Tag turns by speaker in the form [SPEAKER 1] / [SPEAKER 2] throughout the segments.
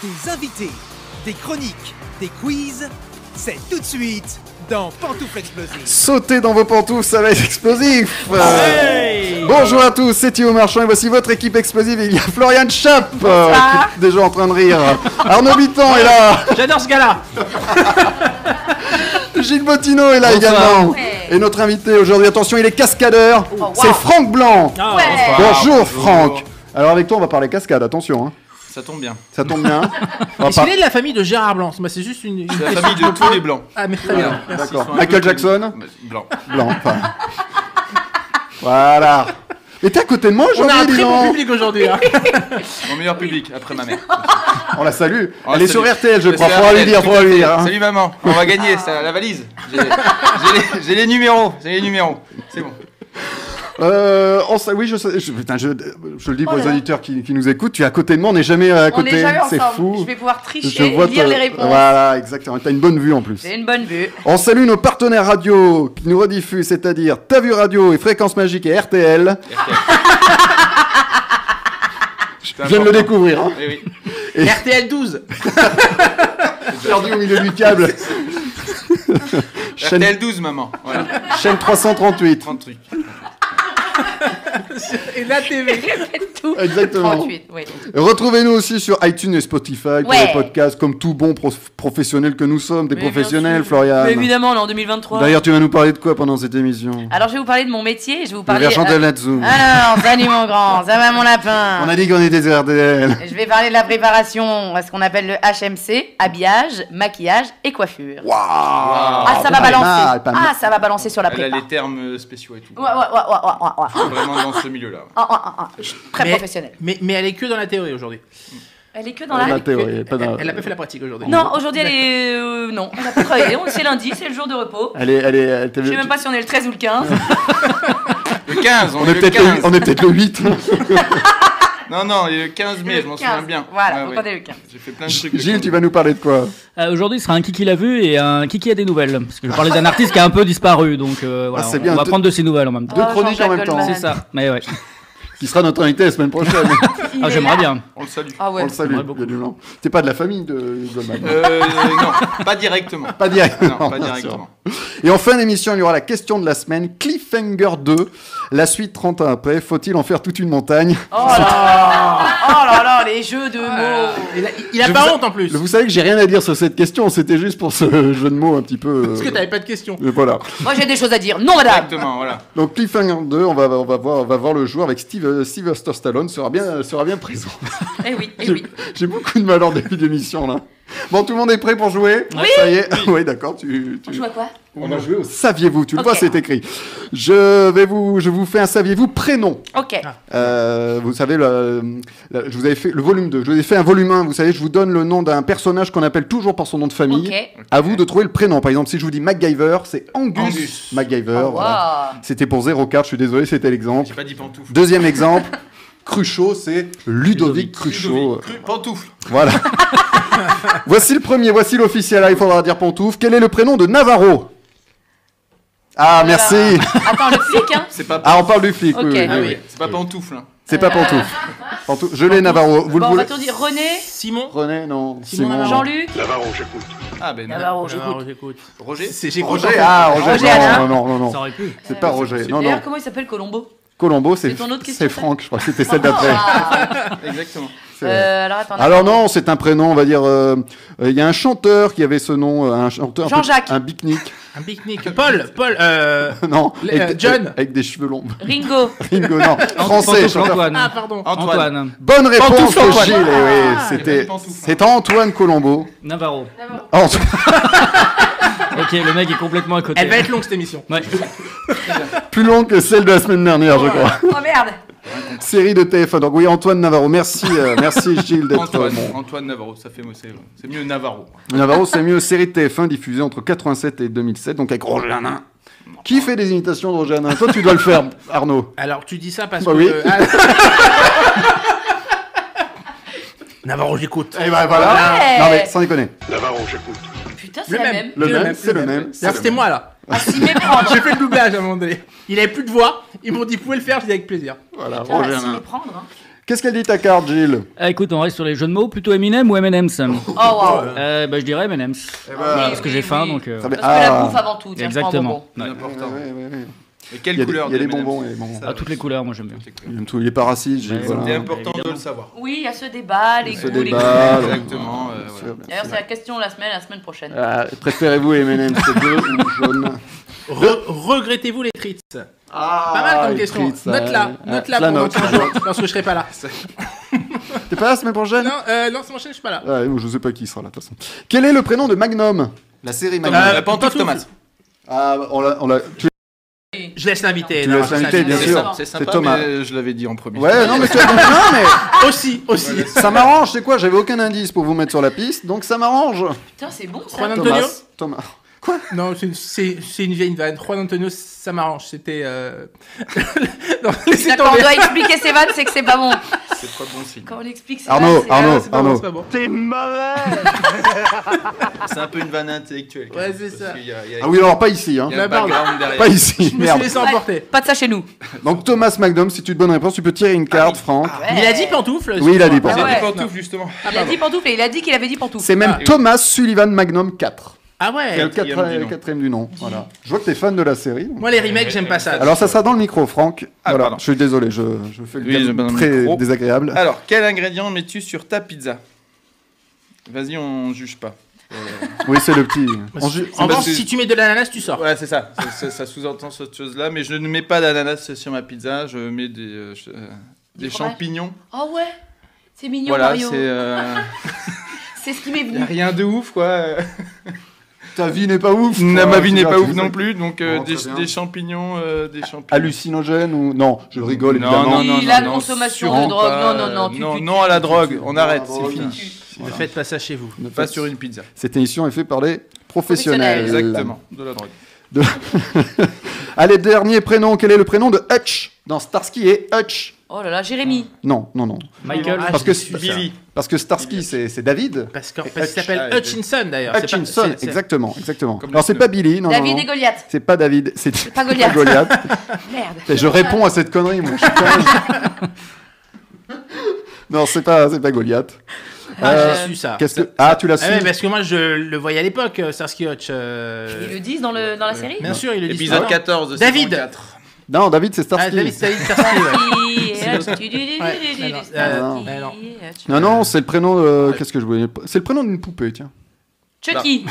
[SPEAKER 1] Des invités, des chroniques, des quiz, c'est tout de suite dans Pantoufles Explosives.
[SPEAKER 2] Sautez dans vos pantoufles, ça va être explosif.
[SPEAKER 3] Hey
[SPEAKER 2] Bonjour à tous, c'est Thibaut Marchand et voici votre équipe explosive. Il y a Florian Chapp qui est déjà en train de rire. Arnaud Bitton est là.
[SPEAKER 3] J'adore ce gars-là.
[SPEAKER 2] Gilles Bottino est là également.
[SPEAKER 4] Ouais.
[SPEAKER 2] Et notre invité aujourd'hui, attention, il est cascadeur.
[SPEAKER 4] wow.
[SPEAKER 2] C'est Franck Blanc.
[SPEAKER 3] Ah,
[SPEAKER 4] Ouais.
[SPEAKER 2] Bonjour Franck. Alors avec toi, on va parler cascade, attention. Hein.
[SPEAKER 5] Ça tombe bien.
[SPEAKER 2] Ça tombe bien. On va
[SPEAKER 3] Est-ce qu'il est de la famille de Gérard Blanc? C'est juste une
[SPEAKER 5] C'est la famille de tous les blancs.
[SPEAKER 3] Ah, mais très bien. Merci.
[SPEAKER 2] D'accord.
[SPEAKER 5] Ils sont un
[SPEAKER 2] Michael
[SPEAKER 5] peu
[SPEAKER 2] Jackson.
[SPEAKER 5] Blanc.
[SPEAKER 2] Blanc. Enfin. Voilà. Mais t'es à côté de moi
[SPEAKER 3] On a
[SPEAKER 2] aujourd'hui,
[SPEAKER 3] un très
[SPEAKER 2] dis
[SPEAKER 3] bon
[SPEAKER 2] donc.
[SPEAKER 3] public aujourd'hui. Hein.
[SPEAKER 5] Mon meilleur public, après ma mère.
[SPEAKER 2] On la salue.
[SPEAKER 5] On
[SPEAKER 2] Elle
[SPEAKER 5] la
[SPEAKER 2] est sur
[SPEAKER 5] salue.
[SPEAKER 2] RTL, je crois.
[SPEAKER 5] C'est
[SPEAKER 2] Faudra lui
[SPEAKER 5] RTL,
[SPEAKER 2] dire,
[SPEAKER 5] tout
[SPEAKER 2] faudra
[SPEAKER 5] à
[SPEAKER 2] lui
[SPEAKER 5] fait.
[SPEAKER 2] dire. hein.
[SPEAKER 5] Salut maman, on va gagner, c'est la valise. J'ai les numéros, c'est bon.
[SPEAKER 2] Oui, je sais. Putain, je le dis pour les auditeurs qui nous écoutent. Tu es à côté de moi, on n'est jamais à
[SPEAKER 4] On
[SPEAKER 2] côté.
[SPEAKER 4] est jamais
[SPEAKER 2] C'est
[SPEAKER 4] ensemble.
[SPEAKER 2] fou.
[SPEAKER 4] Je vais pouvoir tricher
[SPEAKER 2] Je
[SPEAKER 4] et
[SPEAKER 2] vois
[SPEAKER 4] lire les réponses.
[SPEAKER 2] Voilà, exactement. T'as une bonne vue en plus.
[SPEAKER 4] J'ai une bonne vue.
[SPEAKER 2] On salue nos partenaires radio qui nous rediffusent, c'est-à-dire Ta Vue Radio et Fréquence Magique et RTL. Je viens de le découvrir. Hein.
[SPEAKER 5] Eh oui.
[SPEAKER 2] Et-
[SPEAKER 3] RTL 12.
[SPEAKER 2] Perdu au milieu du câble. chaîne,
[SPEAKER 5] RTL 12 maman, voilà.
[SPEAKER 2] chaîne 338.
[SPEAKER 5] 30 trucs.
[SPEAKER 3] Et la TV.
[SPEAKER 4] Tout.
[SPEAKER 2] Exactement.
[SPEAKER 4] 38, oui.
[SPEAKER 2] Retrouvez-nous aussi sur iTunes et Spotify pour
[SPEAKER 4] Ouais.
[SPEAKER 2] les podcasts, comme tout bon professionnel que nous sommes, des
[SPEAKER 4] Mais
[SPEAKER 2] professionnels,
[SPEAKER 4] bien sûr.
[SPEAKER 2] Florian.
[SPEAKER 4] Mais évidemment, on est en 2023.
[SPEAKER 2] D'ailleurs, tu vas nous parler de quoi pendant cette émission?
[SPEAKER 4] Alors, je vais vous parler de mon métier et je vais vous
[SPEAKER 2] De
[SPEAKER 4] parler.
[SPEAKER 2] faire chanter la Zoom.
[SPEAKER 4] Alors, salut mon grand, ça va mon lapin.
[SPEAKER 2] On a dit qu'on était sur RTL.
[SPEAKER 4] Je vais parler de la préparation à ce qu'on appelle le HMC, habillage, maquillage et coiffure.
[SPEAKER 2] Waouh!
[SPEAKER 4] Ah, ça va
[SPEAKER 2] Pas mal,
[SPEAKER 4] balancer.
[SPEAKER 2] pas mal.
[SPEAKER 4] Ah, ça va balancer sur la
[SPEAKER 5] Elle a
[SPEAKER 4] prépa.
[SPEAKER 5] les termes spéciaux et tout.
[SPEAKER 4] Ouais.
[SPEAKER 5] Vraiment dans ce milieu-là.
[SPEAKER 4] Très
[SPEAKER 3] Mais-
[SPEAKER 4] professionnel.
[SPEAKER 3] Mais elle est que dans la théorie aujourd'hui.
[SPEAKER 4] Elle est que dans la.
[SPEAKER 2] La théorie, pas dans-
[SPEAKER 3] Elle a pas fait la pratique aujourd'hui.
[SPEAKER 4] Non, aujourd'hui elle est. Non, on n'a pas travaillé. C'est lundi, c'est le jour de repos.
[SPEAKER 2] Elle
[SPEAKER 4] Je sais même pas si on est le 13 ou le 15.
[SPEAKER 5] Le 15,
[SPEAKER 2] On est
[SPEAKER 5] le
[SPEAKER 2] peut-être
[SPEAKER 5] 15.
[SPEAKER 2] on est peut-être le 8.
[SPEAKER 5] Non, il est le 15 mai, je m'en souviens
[SPEAKER 4] 15.
[SPEAKER 5] bien.
[SPEAKER 4] Voilà,
[SPEAKER 5] Ouais,
[SPEAKER 4] donc on est le 15.
[SPEAKER 5] J'ai fait plein de trucs. le
[SPEAKER 2] Gilles,
[SPEAKER 5] 15.
[SPEAKER 2] tu vas nous parler de quoi?
[SPEAKER 6] Aujourd'hui, ce sera un Kiki l'a vu et un Kiki a des nouvelles. Parce que je parlais d'un artiste qui a un peu disparu. Donc voilà,
[SPEAKER 2] c'est bien.
[SPEAKER 6] on va prendre de ses nouvelles en même temps.
[SPEAKER 2] Deux
[SPEAKER 4] Oh,
[SPEAKER 2] chroniques en
[SPEAKER 4] Jean-Jacques
[SPEAKER 2] même temps.
[SPEAKER 4] Goldman.
[SPEAKER 6] C'est ça. Mais ouais.
[SPEAKER 2] Qui sera notre invité la semaine prochaine.
[SPEAKER 6] Ah, j'aimerais bien.
[SPEAKER 5] On le salue.
[SPEAKER 4] Ah ouais.
[SPEAKER 2] On le salue.
[SPEAKER 6] Ouais, beaucoup.
[SPEAKER 2] il y a du blanc. T'es pas de la famille de Goldman.
[SPEAKER 5] Non, pas directement.
[SPEAKER 2] Pas directement.
[SPEAKER 5] Non, pas
[SPEAKER 2] bien
[SPEAKER 5] directement.
[SPEAKER 2] sûr. Et en fin d'émission, il y aura la question de la semaine, Cliffhanger 2. La suite 30 ans après, faut-il en faire toute une montagne?
[SPEAKER 4] Oh là, les jeux de mots.
[SPEAKER 3] Il a
[SPEAKER 2] Je
[SPEAKER 3] pas
[SPEAKER 2] vous-
[SPEAKER 3] honte en plus.
[SPEAKER 2] Vous savez que j'ai rien à dire sur cette question, c'était juste pour ce jeu de mots un petit peu...
[SPEAKER 3] Parce que t'avais pas de questions.
[SPEAKER 2] Voilà.
[SPEAKER 4] Moi j'ai des choses à dire. Non, madame.
[SPEAKER 5] Exactement, voilà.
[SPEAKER 2] Donc Cliffhanger 2, on va voir le jour avec Sylvester Stallone, sera bien présent.
[SPEAKER 4] Eh oui.
[SPEAKER 2] J'ai beaucoup de mal en début d'émission là. Bon, tout le monde est prêt pour jouer?
[SPEAKER 4] Oui.
[SPEAKER 2] Ça y est. Oui, d'accord.
[SPEAKER 4] On joue à quoi?
[SPEAKER 2] On va jouer au saviez-vous. Tu le
[SPEAKER 4] Ok.
[SPEAKER 2] vois, c'est écrit. Je vous fais un saviez-vous prénom.
[SPEAKER 4] Ok.
[SPEAKER 2] Vous savez, je vous avais fait le volume 2. Je vous ai fait un volume 1. Vous savez, je vous donne le nom d'un personnage qu'on appelle toujours par son nom de famille.
[SPEAKER 4] Ok.
[SPEAKER 2] À vous de trouver le prénom. Par exemple, si je vous dis MacGyver, c'est Angus MacGyver.
[SPEAKER 4] Oh,
[SPEAKER 2] voilà.
[SPEAKER 4] wow.
[SPEAKER 2] C'était pour 0 carte. Je suis désolé, c'était l'exemple.
[SPEAKER 5] J'ai pas dit pantoufle.
[SPEAKER 2] Deuxième exemple. Cruchot, c'est Ludovic Cruchot.
[SPEAKER 5] Pantoufle.
[SPEAKER 2] Voilà. Voici le premier, voici l'officiel. Là, il faudra dire pantoufle. Quel est le prénom de Navarro? Ah, merci.
[SPEAKER 4] Attends, le flic, hein?
[SPEAKER 5] C'est pas
[SPEAKER 2] Ah, on parle du flic.
[SPEAKER 4] Ok.
[SPEAKER 2] Oui, oui,
[SPEAKER 5] Ah
[SPEAKER 2] oui.
[SPEAKER 5] oui, c'est pas pantoufle. Hein.
[SPEAKER 2] C'est pas pantoufle. Je l'ai, Navarro. Vous le
[SPEAKER 4] Bon, on
[SPEAKER 2] voulez?
[SPEAKER 4] va tout dire. René,
[SPEAKER 3] Simon.
[SPEAKER 2] René, non.
[SPEAKER 3] Simon
[SPEAKER 2] Simon.
[SPEAKER 4] Jean-Luc.
[SPEAKER 5] Ah ben non.
[SPEAKER 4] Navarro,
[SPEAKER 3] Alors,
[SPEAKER 4] j'écoute.
[SPEAKER 3] j'écoute.
[SPEAKER 5] Roger.
[SPEAKER 3] J'ai
[SPEAKER 2] Roger, ah, Roger.
[SPEAKER 4] Roger Alain.
[SPEAKER 2] Non.
[SPEAKER 6] Ça aurait pu.
[SPEAKER 2] C'est pas Roger. Non, non.
[SPEAKER 4] D'ailleurs, comment il s'appelle Colombo?
[SPEAKER 2] Colombo,
[SPEAKER 4] C'est ton autre question,
[SPEAKER 2] c'est
[SPEAKER 4] ça
[SPEAKER 2] Franck. Je crois que c'était celle d'après.
[SPEAKER 4] Ah.
[SPEAKER 5] Exactement.
[SPEAKER 2] C'est vrai.
[SPEAKER 4] Alors attends.
[SPEAKER 2] Alors non, c'est un prénom, on va dire. Il y a un chanteur qui avait ce nom, un chanteur.
[SPEAKER 4] Jean-Jacques.
[SPEAKER 2] Un pique-nique.
[SPEAKER 3] Un pique-nique. Paul.
[SPEAKER 2] Non.
[SPEAKER 3] John.
[SPEAKER 2] Avec des cheveux longs.
[SPEAKER 4] Ringo.
[SPEAKER 2] Ringo, non. Français.
[SPEAKER 6] Pantoufle,
[SPEAKER 2] chanteur.
[SPEAKER 6] Antoine.
[SPEAKER 3] Ah, pardon.
[SPEAKER 6] Antoine.
[SPEAKER 2] Bonne réponse
[SPEAKER 3] Pantoufle,
[SPEAKER 2] de
[SPEAKER 3] Antoine.
[SPEAKER 2] Gilles. Eh oui,
[SPEAKER 4] Ah.
[SPEAKER 2] c'était
[SPEAKER 5] Pantoufle.
[SPEAKER 2] c'est Antoine Colombo.
[SPEAKER 6] Navarro.
[SPEAKER 2] Antoine.
[SPEAKER 6] Ok, le mec est complètement à côté.
[SPEAKER 3] Elle va être longue cette émission.
[SPEAKER 6] Ouais.
[SPEAKER 2] Plus long que celle de la semaine dernière, je crois.
[SPEAKER 4] Oh merde.
[SPEAKER 2] Série de TF1. Donc oui, Antoine Navarro. Merci, merci Gilles d'être bon.
[SPEAKER 5] Antoine Navarro, ça fait c'est mieux Navarro.
[SPEAKER 2] Navarro, c'est mieux. Série de TF1 diffusée entre 87 et 2007, donc avec Roger Hanin. Qui fait des imitations de Roger Hanin? Toi, tu dois le faire, Arnaud.
[SPEAKER 3] Alors, tu dis ça parce
[SPEAKER 2] Bah
[SPEAKER 3] que...
[SPEAKER 2] oui.
[SPEAKER 3] Navarro, j'écoute.
[SPEAKER 2] Et ben voilà.
[SPEAKER 4] Ouais.
[SPEAKER 2] Non mais sans déconner.
[SPEAKER 4] Putain, c'est la même.
[SPEAKER 2] Le même, c'est le même.
[SPEAKER 3] D'ailleurs, c'était moi, là.
[SPEAKER 4] Ah, s'y méprendre.
[SPEAKER 3] J'ai fait le doublage à un moment donné. Il avait plus de voix. Ils m'ont dit, vous pouvez le faire. J'ai dit avec plaisir.
[SPEAKER 2] Voilà,
[SPEAKER 4] Putain,
[SPEAKER 2] Roger
[SPEAKER 4] s'y
[SPEAKER 2] Hanin.
[SPEAKER 4] méprendre. Hein.
[SPEAKER 2] Qu'est-ce qu'elle dit ta carte, Gilles?
[SPEAKER 6] Écoute, on reste sur les jeux de mots, plutôt Eminem ou M&M's?
[SPEAKER 4] Oh, wow.
[SPEAKER 6] Je dirais M&M's. Parce que j'ai faim, donc...
[SPEAKER 2] Très bien.
[SPEAKER 4] Parce que la bouffe avant tout, tiens,
[SPEAKER 6] Exactement.
[SPEAKER 2] Ouais,
[SPEAKER 5] Important.
[SPEAKER 2] ouais.
[SPEAKER 5] Et quelle
[SPEAKER 2] Il y a,
[SPEAKER 5] couleur
[SPEAKER 2] il y a des
[SPEAKER 5] M&M's?
[SPEAKER 2] bonbons, il y a des bonbons.
[SPEAKER 6] À toutes les couleurs, moi j'aime bien.
[SPEAKER 2] Il aime tout. Il est pas raciste, Gilles.
[SPEAKER 6] Ouais,
[SPEAKER 2] voilà.
[SPEAKER 5] C'est important de
[SPEAKER 6] Évidemment.
[SPEAKER 5] le savoir.
[SPEAKER 4] Oui, il y a ce débat, les
[SPEAKER 2] Ce
[SPEAKER 4] goûts, les
[SPEAKER 2] débat,
[SPEAKER 4] goûts.
[SPEAKER 5] Exactement.
[SPEAKER 2] Bien
[SPEAKER 5] voilà.
[SPEAKER 2] sûr, bien
[SPEAKER 4] D'ailleurs,
[SPEAKER 2] sûr.
[SPEAKER 4] c'est la question la semaine prochaine.
[SPEAKER 2] Préférez-vous M&M's bleu ou jaune?
[SPEAKER 3] Regrettez-vous les treats?
[SPEAKER 2] Ah,
[SPEAKER 3] Pas mal comme
[SPEAKER 2] les
[SPEAKER 3] question.
[SPEAKER 2] frites,
[SPEAKER 3] Note-la
[SPEAKER 2] la
[SPEAKER 3] pour dans
[SPEAKER 2] note.
[SPEAKER 3] 15 jours, lorsque je serai pas là.
[SPEAKER 2] T'es pas là la semaine prochaine?
[SPEAKER 3] Non, semaine prochaine, je suis pas là.
[SPEAKER 2] Ouais, je sais pas qui sera là, de toute façon. Quel est le prénom de Magnum? La série Magnum.
[SPEAKER 5] Pantouf Thomas.
[SPEAKER 2] Ah, on l'a...
[SPEAKER 3] Je laisse l'invité.
[SPEAKER 2] Tu
[SPEAKER 3] non,
[SPEAKER 2] laisses
[SPEAKER 3] je
[SPEAKER 2] l'invité,
[SPEAKER 3] laisse
[SPEAKER 2] bien
[SPEAKER 3] l'invité.
[SPEAKER 2] sûr.
[SPEAKER 5] C'est
[SPEAKER 2] C'est
[SPEAKER 5] sympa,
[SPEAKER 2] Thomas.
[SPEAKER 5] mais je l'avais dit en premier.
[SPEAKER 2] Ouais, non, mais non, mais
[SPEAKER 3] Aussi.
[SPEAKER 2] ça m'arrange, c'est quoi? J'avais aucun indice pour vous mettre sur la piste, donc ça m'arrange.
[SPEAKER 4] Putain, c'est bon ça.
[SPEAKER 3] Juan Antonio?
[SPEAKER 2] Thomas.
[SPEAKER 3] Non, c'est une vieille vanne. Juan Antonio, ça m'arrange. C'était. Non, laissez
[SPEAKER 4] Quand on
[SPEAKER 3] tomber.
[SPEAKER 4] doit expliquer ses vannes, c'est que c'est pas bon.
[SPEAKER 5] C'est pas bon signe.
[SPEAKER 4] Quand on explique ses
[SPEAKER 2] Arnaud,
[SPEAKER 4] vannes, c'est-
[SPEAKER 2] Arnaud.
[SPEAKER 3] C'est pas bon.
[SPEAKER 5] C'est un peu une vanne intellectuelle. quand
[SPEAKER 3] Ouais,
[SPEAKER 5] même,
[SPEAKER 3] c'est
[SPEAKER 5] parce
[SPEAKER 3] ça.
[SPEAKER 5] qu'il y a- il y a-
[SPEAKER 2] Ah oui, alors pas ici, hein.
[SPEAKER 5] il y a un
[SPEAKER 3] La barbe.
[SPEAKER 5] background derrière.
[SPEAKER 2] Pas ici,
[SPEAKER 3] Je me suis
[SPEAKER 2] merde.
[SPEAKER 3] laissé emporter.
[SPEAKER 4] Pas de ça chez nous.
[SPEAKER 2] Donc Thomas Magnum, si tu te bonnes réponse, tu peux tirer une carte, Franck.
[SPEAKER 4] Ouais.
[SPEAKER 3] Il a dit pantoufle?
[SPEAKER 2] Oui, il a dit
[SPEAKER 3] excuse-moi.
[SPEAKER 5] J'ai
[SPEAKER 2] pantoufle.
[SPEAKER 5] dit
[SPEAKER 4] ouais.
[SPEAKER 5] pantouf justement.
[SPEAKER 4] Il a dit pantoufle et il a dit qu'il avait dit pantoufle.
[SPEAKER 2] C'est même
[SPEAKER 5] oui.
[SPEAKER 2] Thomas Sullivan Magnum 4.
[SPEAKER 3] Ah
[SPEAKER 2] C'est
[SPEAKER 3] ouais.
[SPEAKER 2] le
[SPEAKER 5] quatrième du nom.
[SPEAKER 2] quatrième du nom. Voilà. Je vois que t'es fan de la série.
[SPEAKER 3] Moi, les remakes, j'aime pas ça.
[SPEAKER 2] Alors ça sera dans le micro, Franck.
[SPEAKER 5] Ah,
[SPEAKER 2] Voilà.
[SPEAKER 5] pardon.
[SPEAKER 2] Je suis désolé, je fais le
[SPEAKER 5] Oui,
[SPEAKER 2] gamme
[SPEAKER 5] je mets dans le
[SPEAKER 2] très
[SPEAKER 5] micro.
[SPEAKER 2] désagréable.
[SPEAKER 5] Alors, quel ingrédient mets-tu sur ta pizza? Vas-y, on juge pas.
[SPEAKER 2] Oui, c'est le petit.
[SPEAKER 3] En revanche, si tu mets de l'ananas, tu sors.
[SPEAKER 5] Ouais, c'est ça. Ça sous-entend cette chose-là, mais je ne mets pas d'ananas sur ma pizza. Je mets des
[SPEAKER 4] Du fromage.
[SPEAKER 5] champignons.
[SPEAKER 4] Oh ouais, c'est mignon
[SPEAKER 5] Voilà,
[SPEAKER 4] Mario.
[SPEAKER 5] c'est.
[SPEAKER 4] C'est ce qui m'est
[SPEAKER 5] Y a
[SPEAKER 4] venu.
[SPEAKER 5] rien de ouf, quoi.
[SPEAKER 2] Ta vie n'est pas ouf.
[SPEAKER 5] Ma vie
[SPEAKER 2] Tu
[SPEAKER 5] n'est
[SPEAKER 2] vois,
[SPEAKER 5] pas
[SPEAKER 2] tu
[SPEAKER 5] ouf
[SPEAKER 2] sais.
[SPEAKER 5] non plus, donc
[SPEAKER 2] Bon, très bien.
[SPEAKER 5] des champignons,
[SPEAKER 2] Hallucinogène ou non? Je rigole
[SPEAKER 5] Non,
[SPEAKER 2] évidemment.
[SPEAKER 5] non, non,
[SPEAKER 4] Oui, la
[SPEAKER 5] non,
[SPEAKER 4] consommation
[SPEAKER 2] sûrement
[SPEAKER 4] de drogue.
[SPEAKER 5] pas.
[SPEAKER 4] Non,
[SPEAKER 5] Non à la drogue. On arrête, c'est
[SPEAKER 2] Drogue.
[SPEAKER 5] fini.
[SPEAKER 3] Ne faites pas ça chez vous.
[SPEAKER 2] Ne
[SPEAKER 5] Pas
[SPEAKER 2] faites-
[SPEAKER 5] sur une pizza.
[SPEAKER 2] Cette émission est faite par les professionnels.
[SPEAKER 5] Exactement. De la drogue.
[SPEAKER 2] Allez, dernier prénom. Quel est le prénom de Hutch dans Starsky et Hutch?
[SPEAKER 4] Oh là là, Jérémy.
[SPEAKER 2] Non.
[SPEAKER 6] Michael.
[SPEAKER 3] Ah,
[SPEAKER 2] Parce
[SPEAKER 3] je
[SPEAKER 2] que
[SPEAKER 3] suis
[SPEAKER 5] Billy.
[SPEAKER 2] Parce que Starsky, c'est David.
[SPEAKER 3] Parce qu'il
[SPEAKER 5] Hutch,
[SPEAKER 3] s'appelle
[SPEAKER 5] ah,
[SPEAKER 3] Hutchinson d'ailleurs. C'est pas-
[SPEAKER 2] Hutchinson,
[SPEAKER 3] c'est-
[SPEAKER 2] exactement.
[SPEAKER 5] Comme
[SPEAKER 2] Alors c'est
[SPEAKER 5] le
[SPEAKER 2] pas Billy, non.
[SPEAKER 4] David
[SPEAKER 2] non.
[SPEAKER 4] et Goliath.
[SPEAKER 2] C'est pas David, c'est
[SPEAKER 4] pas Goliath. Merde.
[SPEAKER 2] Et je réponds à cette connerie, moi. Je suis pas- Non, c'est pas Goliath.
[SPEAKER 3] Ah, j'ai su ça.
[SPEAKER 2] Qu'est-ce que... Ah, tu l'as su.
[SPEAKER 3] Ah ouais, parce que moi je le voyais à l'époque, Starsky Hutch.
[SPEAKER 4] Ils le disent dans la série.
[SPEAKER 3] Bien sûr, il le dit.
[SPEAKER 5] Épisode
[SPEAKER 3] souvent.
[SPEAKER 5] 14 de
[SPEAKER 3] David.
[SPEAKER 5] saison 4.
[SPEAKER 2] Non, David, c'est
[SPEAKER 3] Ah,
[SPEAKER 2] Starsky.
[SPEAKER 3] David Starsky, ouais.
[SPEAKER 2] Non, non, c'est le prénom. Qu'est-ce que je voulais C'est le prénom d'une poupée, tiens.
[SPEAKER 4] Chucky.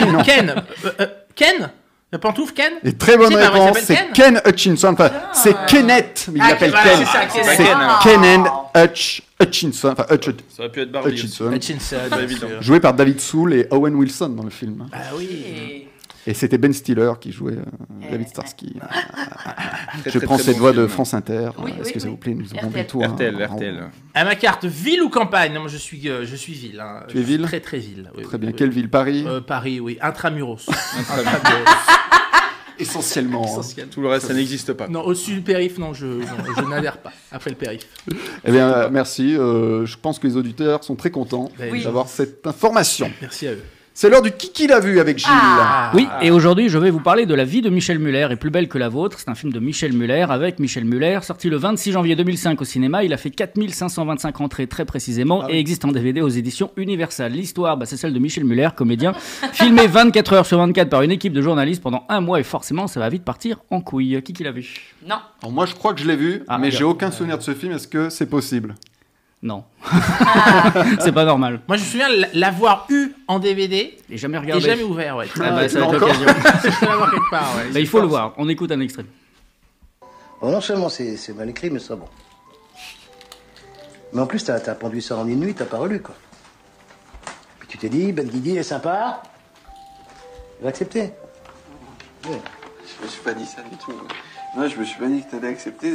[SPEAKER 3] Ken Le pantouf Ken.
[SPEAKER 2] Et très bonne
[SPEAKER 3] C'est pas vrai, il
[SPEAKER 2] réponse, c'est
[SPEAKER 3] s'appelle
[SPEAKER 2] Ken Hutchinson. Enfin, c'est Kenneth, mais il
[SPEAKER 3] Ah,
[SPEAKER 2] l'appelle
[SPEAKER 3] voilà,
[SPEAKER 2] Ken.
[SPEAKER 3] c'est ça, Ken.
[SPEAKER 2] C'est
[SPEAKER 4] Ah.
[SPEAKER 2] Ken Hutchinson. Enfin,
[SPEAKER 5] Ça aurait pu être Barbie. aussi.
[SPEAKER 2] Hutchinson.
[SPEAKER 3] Hutchinson.
[SPEAKER 5] Pas évident.
[SPEAKER 2] Joué par David Soul et Owen Wilson dans le film.
[SPEAKER 3] Ah oui.
[SPEAKER 2] Et c'était Ben Stiller qui jouait David Starsky.
[SPEAKER 5] Très,
[SPEAKER 2] Je
[SPEAKER 5] très,
[SPEAKER 2] prends
[SPEAKER 5] très
[SPEAKER 2] cette
[SPEAKER 5] bon
[SPEAKER 2] voix
[SPEAKER 5] film.
[SPEAKER 2] de France Inter.
[SPEAKER 4] Oui,
[SPEAKER 2] Est-ce
[SPEAKER 4] oui,
[SPEAKER 2] que ça
[SPEAKER 4] oui.
[SPEAKER 2] vous plaît? Nous avons
[SPEAKER 4] RTL.
[SPEAKER 2] bientôt un-
[SPEAKER 5] RTL.
[SPEAKER 3] À ma carte, ville ou campagne? Non, moi je suis ville. Hein.
[SPEAKER 2] Tu es
[SPEAKER 3] Je suis
[SPEAKER 2] ville
[SPEAKER 3] Très très ville. Oui,
[SPEAKER 2] Très
[SPEAKER 3] oui,
[SPEAKER 2] bien.
[SPEAKER 3] oui.
[SPEAKER 2] Quelle ville? Paris?
[SPEAKER 3] Paris, oui. Intramuros.
[SPEAKER 2] Essentiellement.
[SPEAKER 3] Essentiel.
[SPEAKER 5] Tout le reste, ça n'existe pas.
[SPEAKER 3] Non, au-dessus du périph', non, je n'adhère pas. Après le périph'.
[SPEAKER 2] Eh bien, merci. Je pense que les auditeurs sont très contents
[SPEAKER 3] Oui.
[SPEAKER 2] d'avoir cette information.
[SPEAKER 3] Merci à eux.
[SPEAKER 2] C'est l'heure du Kiki l'a vu avec Gilles.
[SPEAKER 4] Ah.
[SPEAKER 6] Oui, et aujourd'hui, je vais vous parler de La vie de Michel Muller est plus belle que la vôtre. C'est un film de Michel Muller avec Michel Muller, sorti le 26 janvier 2005 au cinéma. Il a fait 4525 entrées très précisément et existe en DVD aux éditions Universal. L'histoire, c'est celle de Michel Muller, comédien, filmé 24 heures sur 24 par une équipe de journalistes pendant un mois et forcément, ça va vite partir en couille. Qui l'a vu?
[SPEAKER 4] Non.
[SPEAKER 2] Alors moi, je crois que je l'ai vu,
[SPEAKER 6] Ah,
[SPEAKER 2] mais
[SPEAKER 6] regarde.
[SPEAKER 2] j'ai aucun souvenir de ce film. Est-ce que c'est possible?
[SPEAKER 6] Non. C'est pas normal.
[SPEAKER 3] Moi, je me souviens l'avoir eu en DVD
[SPEAKER 6] Et jamais
[SPEAKER 3] et
[SPEAKER 6] regardé.
[SPEAKER 3] jamais ouvert. Ouais.
[SPEAKER 6] Ah bah, ça va être
[SPEAKER 2] Encore
[SPEAKER 6] l'occasion.
[SPEAKER 3] Je peux l'avoir quelque part. Ouais.
[SPEAKER 6] Bah, il faut le voir. On écoute un extrait.
[SPEAKER 7] Bon, non seulement c'est mal écrit, mais ça bon. Mais en plus, t'as pondu ça en une nuit, t'as pas relu, quoi. Puis tu t'es dit, Ben Guigui est sympa, il va accepter. Ouais.
[SPEAKER 8] Je me suis pas dit ça du tout. Non, je me suis pas dit que t'allais accepter.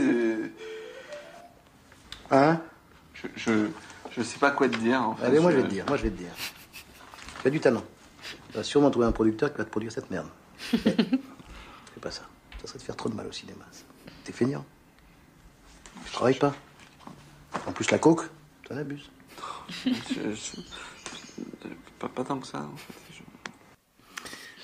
[SPEAKER 7] Hein?
[SPEAKER 8] Je sais pas quoi te dire. En fait.
[SPEAKER 7] Allez, moi je vais te dire. Tu as du talent. Tu vas sûrement trouver un producteur qui va te produire cette merde. Fais pas ça. Ça serait te faire trop de mal au cinéma. T'es feignant. Tu travailles pas. En plus, la coke, t'en abuses.
[SPEAKER 8] Pas tant que ça, en fait.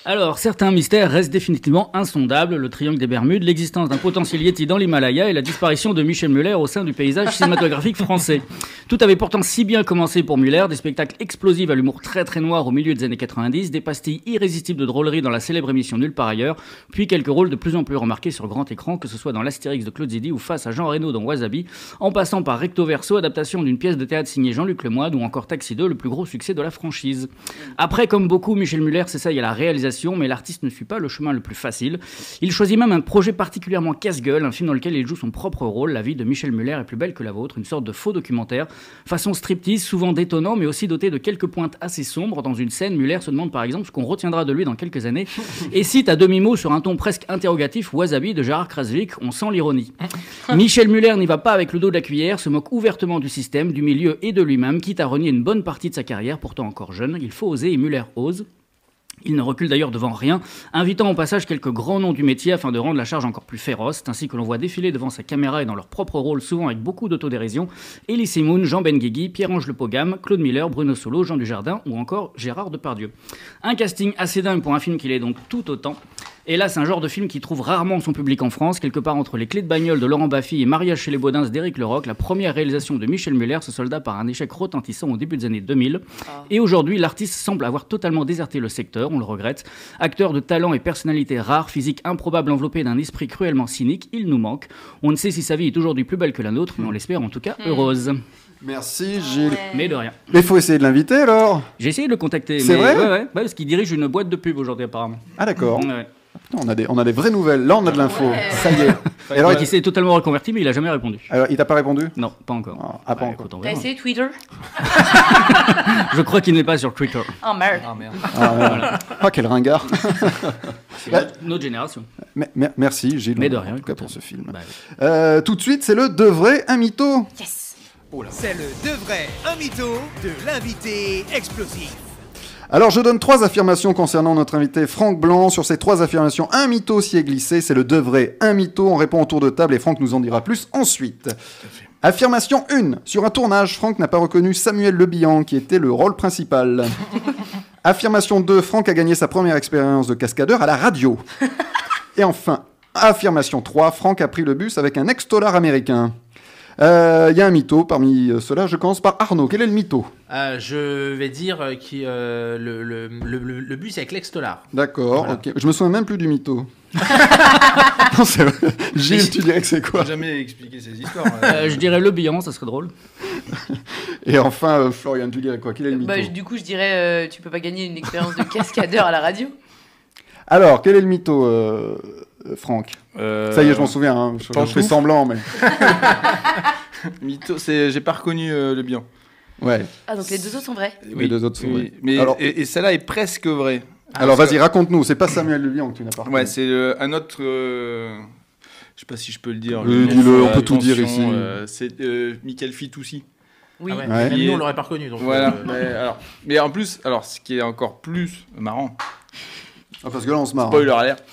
[SPEAKER 6] Alors, certains mystères restent définitivement insondables. Le triangle des Bermudes, l'existence d'un potentiel Yeti dans l'Himalaya et la disparition de Michel Muller au sein du paysage cinématographique français. Tout avait pourtant si bien commencé pour Muller, des spectacles explosifs à l'humour très très noir au milieu des années 90, des pastilles irrésistibles de drôlerie dans la célèbre émission Nulle part ailleurs, puis quelques rôles de plus en plus remarqués sur grand écran, que ce soit dans l'Astérix de Claude Zidi ou face à Jean Reno dans Wasabi, en passant par Recto Verso, adaptation d'une pièce de théâtre signée Jean-Luc Lemoyne, ou encore Taxi 2, le plus gros succès de la franchise. Après, comme beaucoup, Michel Muller s'essaye à la réalisation, mais l'artiste ne suit pas le chemin le plus facile. Il choisit même un projet particulièrement casse-gueule, un film dans lequel il joue son propre rôle. La vie de Michel Muller est plus belle que la vôtre, une sorte de faux documentaire, façon striptease, souvent détonnant, mais aussi doté de quelques pointes assez sombres. Dans une scène, Muller se demande par exemple ce qu'on retiendra de lui dans quelques années, et cite à demi-mot sur un ton presque interrogatif Wasabi de Gérard Krasvik. On sent l'ironie. Michel Muller n'y va pas avec le dos de la cuillère, se moque ouvertement du système, du milieu et de lui-même, quitte à renier une bonne partie de sa carrière, pourtant encore jeune. Il faut oser, et Muller ose. Il ne recule d'ailleurs devant rien, invitant au passage quelques grands noms du métier afin de rendre la charge encore plus féroce. C'est ainsi que l'on voit défiler devant sa caméra et dans leur propre rôle, souvent avec beaucoup d'autodérision, Elie Semoun, Jean Benguigui, Pierre-Ange Le Pogam, Claude Miller, Bruno Solo, Jean Dujardin ou encore Gérard Depardieu. Un casting assez dingue pour un film qu'il est donc tout autant. Et là, c'est un genre de film qui trouve rarement son public en France, quelque part entre Les Clés de bagnole de Laurent Baffy et Mariage chez les Baudins d'Éric Leroc. La première réalisation de Michel Muller se solda par un échec retentissant au début des années 2000. Et aujourd'hui, l'artiste semble avoir totalement déserté le secteur, on le regrette. Acteur de talent et personnalité rare, physique improbable enveloppé d'un esprit cruellement cynique, il nous manque. On ne sait si sa vie est aujourd'hui plus belle que la nôtre, mais on l'espère en tout cas heureuse.
[SPEAKER 2] Merci Gilles.
[SPEAKER 6] Mais de rien.
[SPEAKER 2] Mais il faut essayer de l'inviter alors.
[SPEAKER 6] J'ai essayé de le contacter.
[SPEAKER 2] C'est vrai ?
[SPEAKER 6] Ouais, parce qu'il dirige une boîte de pub aujourd'hui apparemment.
[SPEAKER 2] Ah d'accord.
[SPEAKER 6] Ouais.
[SPEAKER 2] Putain, on a des vraies nouvelles. Là, on a de l'info. Ça y est.
[SPEAKER 6] Et alors, il s'est totalement reconverti, mais il a jamais répondu.
[SPEAKER 2] Alors, il t'a pas répondu ?
[SPEAKER 6] Non, pas encore.
[SPEAKER 2] Ah, pas encore.
[SPEAKER 6] Écoute,
[SPEAKER 4] T'as essayé Twitter?
[SPEAKER 6] Je crois qu'il n'est pas sur Twitter.
[SPEAKER 4] Oh merde.
[SPEAKER 5] Ah merde.
[SPEAKER 2] Voilà. Oh, quel ringard.
[SPEAKER 6] C'est notre génération.
[SPEAKER 2] Merci Gilles.
[SPEAKER 6] Mais de rien,
[SPEAKER 2] en tout cas
[SPEAKER 6] écoute.
[SPEAKER 2] pour ce film.
[SPEAKER 6] Bah, oui.
[SPEAKER 2] Tout de suite, c'est le de vrai, un mytho.
[SPEAKER 4] Yes.
[SPEAKER 1] C'est le de vrai, un mytho de l'invité explosif.
[SPEAKER 2] Alors, je donne 3 affirmations concernant notre invité Franck Blanc. Sur ces 3 affirmations, un mytho s'y est glissé. C'est le de vrai, un mytho. On répond au tour de table et Franck nous en dira plus ensuite. Affirmation 1. Sur un tournage, Franck n'a pas reconnu Samuel Le Bihan, qui était le rôle principal. Affirmation 2. Franck a gagné sa première expérience de cascadeur à la radio. Et enfin, affirmation 3. Franck a pris le bus avec un ex-dollar américain. Il y a un mytho parmi ceux-là. Je commence par Arnaud. Quel est le mytho ?
[SPEAKER 3] Je vais dire le bus avec l'ex-dollar.
[SPEAKER 2] D'accord,
[SPEAKER 3] Voilà.
[SPEAKER 2] ok. Je me souviens même plus du mytho. Non, c'est vrai. Gilles, tu dirais que c'est quoi ?
[SPEAKER 5] J'ai jamais expliqué ces histoires.
[SPEAKER 6] Je dirais Le Bihan, ça serait drôle.
[SPEAKER 2] Et enfin, Florian, tu dirais quoi ? Quel est le mytho ?
[SPEAKER 4] Bah, du coup, je dirais, tu peux pas gagner une expérience de cascadeur à la radio.
[SPEAKER 2] Alors, quel est le mytho, Franck ? Ça y est, je m'en souviens. Hein. Je
[SPEAKER 5] Pantouf.
[SPEAKER 2] fais semblant, mais...
[SPEAKER 5] Mytho, j'ai pas reconnu le Bihan.
[SPEAKER 2] Ouais.
[SPEAKER 4] Ah, donc les deux autres sont vrais.
[SPEAKER 2] Les deux autres sont
[SPEAKER 5] oui.
[SPEAKER 2] vrais.
[SPEAKER 5] Mais
[SPEAKER 2] Alors-
[SPEAKER 5] et celle-là est presque vraie.
[SPEAKER 2] Alors,
[SPEAKER 5] Parce
[SPEAKER 2] vas-y, raconte-nous. C'est pas Samuel Le Bihan que tu n'as pas reconnu.
[SPEAKER 5] Ouais, c'est un autre. Je sais pas si je peux le dire.
[SPEAKER 2] Oui,
[SPEAKER 5] le nom,
[SPEAKER 2] dis-le, on peut tout dire
[SPEAKER 5] attention,
[SPEAKER 2] ici.
[SPEAKER 5] C'est Michael Fitoussi.
[SPEAKER 4] Oui.
[SPEAKER 3] Ah ouais.
[SPEAKER 2] Ouais.
[SPEAKER 3] Même nous, on l'aurait pas reconnu. Donc,
[SPEAKER 5] Voilà. Mais en plus, alors ce qui est encore plus marrant,
[SPEAKER 2] Ah, parce que là, on se marre.
[SPEAKER 5] spoiler alert,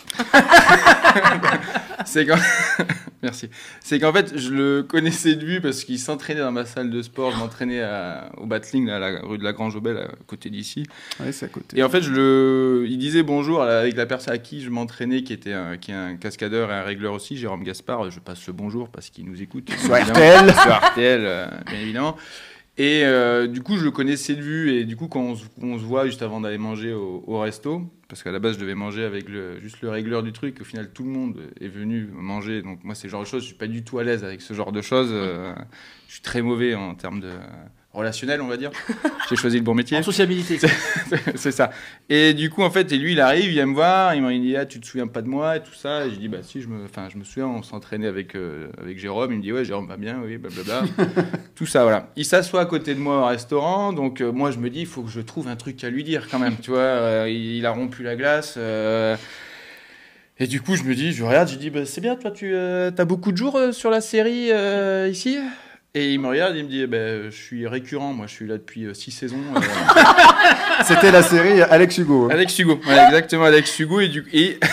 [SPEAKER 5] c'est qu'en... Merci. C'est qu'en fait, je le connaissais de vue parce qu'il s'entraînait dans ma salle de sport. Je m'entraînais au Battling, là, à la rue de la Grange-Aubel, à côté d'ici.
[SPEAKER 2] Ouais, c'est à côté.
[SPEAKER 5] Et en fait, il disait bonjour avec la personne à qui je m'entraînais, qui est un cascadeur et un régleur aussi, Jérôme Gaspard. Je passe le bonjour parce qu'il nous écoute.
[SPEAKER 2] Sur
[SPEAKER 5] évidemment.
[SPEAKER 2] RTL.
[SPEAKER 5] Sur RTL, bien évidemment. Et du coup, je le connaissais de vue. Et du coup, quand on se voit juste avant d'aller manger au resto, parce qu'à la base, je devais manger avec juste le régleur du truc. Au final, tout le monde est venu manger. Donc moi, c'est le genre de choses, je suis pas du tout à l'aise avec ce genre de choses. Je suis très mauvais en termes de relationnel, on va dire. J'ai choisi le bon métier.
[SPEAKER 3] En sociabilité.
[SPEAKER 5] C'est ça. Et du coup, en fait, lui, il arrive, il vient me voir, il m'a dit, ah, tu te souviens pas de moi et tout ça. Et je dis, bah si, je me souviens, on s'entraînait avec Jérôme. Il me dit, ouais, Jérôme va bien, oui, blablabla. Tout ça, voilà. Il s'assoit à côté de moi au restaurant, donc moi, je me dis, il faut que je trouve un truc à lui dire quand même, tu vois. Il a rompu la glace. Et du coup, je me dis, je regarde, je dis, bah, c'est bien, toi, tu as beaucoup de jours sur la série ici. Et il me regarde, il me dit, je suis récurrent, moi je suis là depuis 6 saisons.
[SPEAKER 2] C'était la série Alex Hugo.
[SPEAKER 5] Alex Hugo, ouais, exactement, Alex Hugo. Et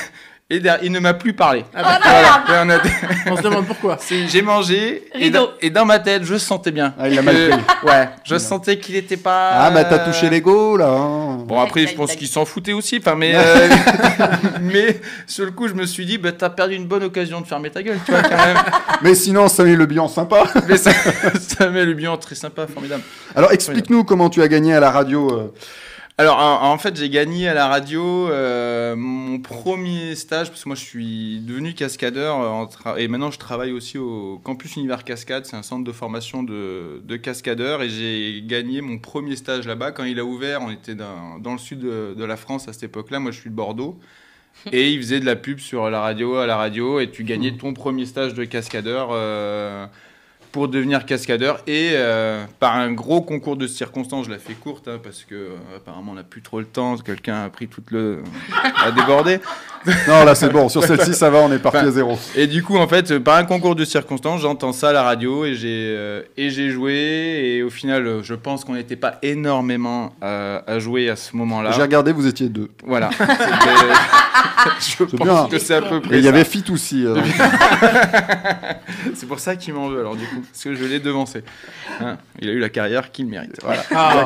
[SPEAKER 5] Et il ne m'a plus parlé.
[SPEAKER 3] Ah,
[SPEAKER 5] Voilà. Et
[SPEAKER 3] on se demande pourquoi.
[SPEAKER 5] j'ai mangé
[SPEAKER 4] Rideau.
[SPEAKER 5] et dans ma tête, je sentais bien.
[SPEAKER 2] Ah, il l'a mal pris.
[SPEAKER 5] Ouais, je sentais qu'il était pas.
[SPEAKER 2] Ah, bah t'as touché l'ego là. Hein.
[SPEAKER 5] Bon, après, je pense qu'il s'en foutait aussi. Enfin, mais, mais sur le coup, je me suis dit, bah, t'as perdu une bonne occasion de fermer ta gueule, tu vois, quand même.
[SPEAKER 2] Mais sinon, ça met le bilan sympa.
[SPEAKER 5] Mais ça met le bilan très sympa, formidable.
[SPEAKER 2] Alors explique-nous comment tu as gagné à la radio.
[SPEAKER 5] Alors, en fait, j'ai gagné à la radio mon premier stage, parce que moi, je suis devenu cascadeur, et maintenant, je travaille aussi au Campus Univers Cascade, c'est un centre de formation de cascadeurs, et j'ai gagné mon premier stage là-bas. Quand il a ouvert, on était dans le sud de la France à cette époque-là, moi, je suis de Bordeaux, et il faisait de la pub sur la radio, et tu gagnais ton premier stage de cascadeur pour devenir cascadeur, et par un gros concours de circonstances, je la fais courte, hein, parce que apparemment on n'a plus trop le temps, quelqu'un a pris a débordé.
[SPEAKER 2] Non, là c'est bon, sur celle-ci ça va, on est parti à zéro.
[SPEAKER 5] Et du coup, en fait, par un concours de circonstances, j'entends ça à la radio, et j'ai joué, et au final, je pense qu'on n'était pas énormément à jouer à ce moment-là.
[SPEAKER 2] J'ai regardé, vous étiez 2.
[SPEAKER 5] Voilà. Je pense
[SPEAKER 2] bien.
[SPEAKER 5] que c'est à peu près
[SPEAKER 2] Et il y
[SPEAKER 5] ça.
[SPEAKER 2] avait Fit aussi.
[SPEAKER 5] C'est pour ça qu'il m'en veut, alors du coup, parce que je l'ai devancé. Hein, il a eu la carrière qu'il mérite. Voilà.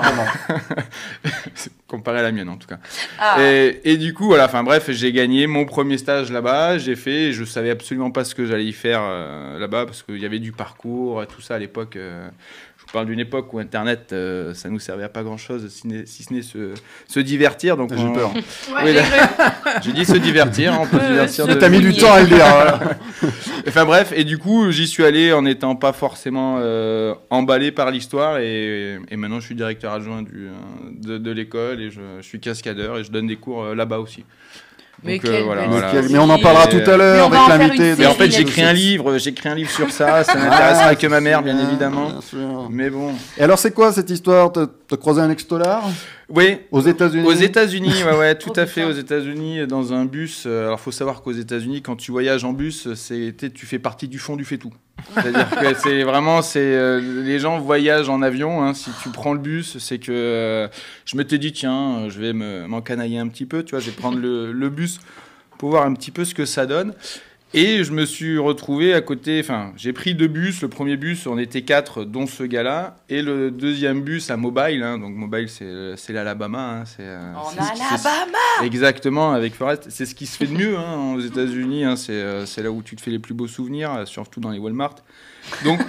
[SPEAKER 5] Comparé à la mienne, en tout cas.
[SPEAKER 4] Ah.
[SPEAKER 5] Et du coup, voilà, enfin bref, j'ai gagné mon premier stage là-bas. J'ai fait, et je savais absolument pas ce que j'allais y faire là-bas, parce qu'il y avait du parcours et tout ça à l'époque. Je parle d'une époque où Internet, ça nous servait à pas grand-chose, si ce n'est se divertir. Donc
[SPEAKER 2] J'ai peur.
[SPEAKER 4] Ouais,
[SPEAKER 5] Oui,
[SPEAKER 4] j'ai cru.
[SPEAKER 5] j'ai dit se divertir, on peut se divertir.
[SPEAKER 4] se
[SPEAKER 5] de-
[SPEAKER 2] T'as mis du temps à le dire. Voilà.
[SPEAKER 5] Enfin bref, et du coup, j'y suis allé en n'étant pas forcément emballé par l'histoire, et maintenant je suis directeur adjoint de l'école, et je suis cascadeur, et je donne des cours là-bas aussi.
[SPEAKER 4] Mais
[SPEAKER 5] Donc,
[SPEAKER 4] quel
[SPEAKER 5] voilà,
[SPEAKER 4] bel
[SPEAKER 5] voilà.
[SPEAKER 4] plaisir.
[SPEAKER 2] Mais on en parlera tout à
[SPEAKER 4] Mais
[SPEAKER 2] l'heure
[SPEAKER 4] on va
[SPEAKER 2] avec
[SPEAKER 4] en faire
[SPEAKER 2] l'invité.
[SPEAKER 4] une
[SPEAKER 5] Mais en fait,
[SPEAKER 4] série
[SPEAKER 5] j'écris un livre sur ça, ça n'intéressera que ma mère, bien évidemment.
[SPEAKER 2] Bien sûr.
[SPEAKER 5] Mais bon.
[SPEAKER 2] Et alors c'est quoi cette histoire? T'as croisé un ex-tolard
[SPEAKER 5] Oui,
[SPEAKER 2] aux États-Unis?
[SPEAKER 5] aux États-Unis, ouais, tout
[SPEAKER 4] Oh,
[SPEAKER 5] à fait,
[SPEAKER 4] putain.
[SPEAKER 5] aux États-Unis, dans un bus. Alors, faut savoir qu'aux États-Unis, quand tu voyages en bus, tu fais partie du fond du fait-tout. C'est-à-dire que c'est vraiment, les gens voyagent en avion. Hein. Si tu prends le bus, c'est que je m'étais dit, tiens, je vais m'encanailler un petit peu, tu vois, je vais prendre le bus pour voir un petit peu ce que ça donne. Et je me suis retrouvé à côté, enfin, j'ai pris 2 bus. Le premier bus, on était 4, dont ce gars-là. Et le deuxième bus à Mobile, hein, donc Mobile, c'est l'Alabama. Hein,
[SPEAKER 4] En
[SPEAKER 5] c'est ce qui- c'est-
[SPEAKER 4] Alabama.
[SPEAKER 5] Exactement, avec Forrest. C'est ce qui se fait de mieux hein, aux États-Unis. Hein, c'est là où tu te fais les plus beaux souvenirs, surtout dans les Walmart. Donc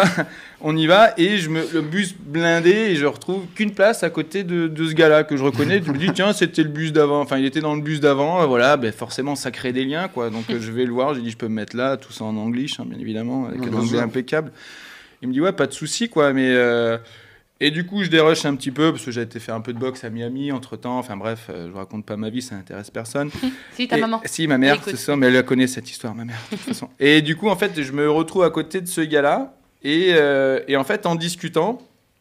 [SPEAKER 5] on y va, et le bus blindé, et je retrouve qu'une place à côté de ce gars-là que je reconnais. Je me dis tiens, c'était le bus d'avant. Enfin, il était dans le bus d'avant. Voilà, ben forcément ça crée des liens, quoi. Donc je vais le voir. J'ai dit je peux me mettre là, tout ça en anglais, hein, bien évidemment, avec un
[SPEAKER 2] bien
[SPEAKER 5] anglais
[SPEAKER 2] sûr.
[SPEAKER 5] impeccable. Il me dit ouais, pas de souci, quoi. Mais et du coup, je dérush un petit peu parce que j'ai été faire un peu de boxe à Miami entre-temps. Enfin bref, je vous raconte pas ma vie, ça n'intéresse personne.
[SPEAKER 4] Si, ta
[SPEAKER 5] Et-
[SPEAKER 4] maman.
[SPEAKER 5] Si, ma mère,
[SPEAKER 4] Elle écoute.
[SPEAKER 5] c'est ça, mais elle la connaît cette histoire, ma mère, de toute façon. Et du coup, en fait, je me retrouve à côté de ce gars-là, et en fait, en discutant,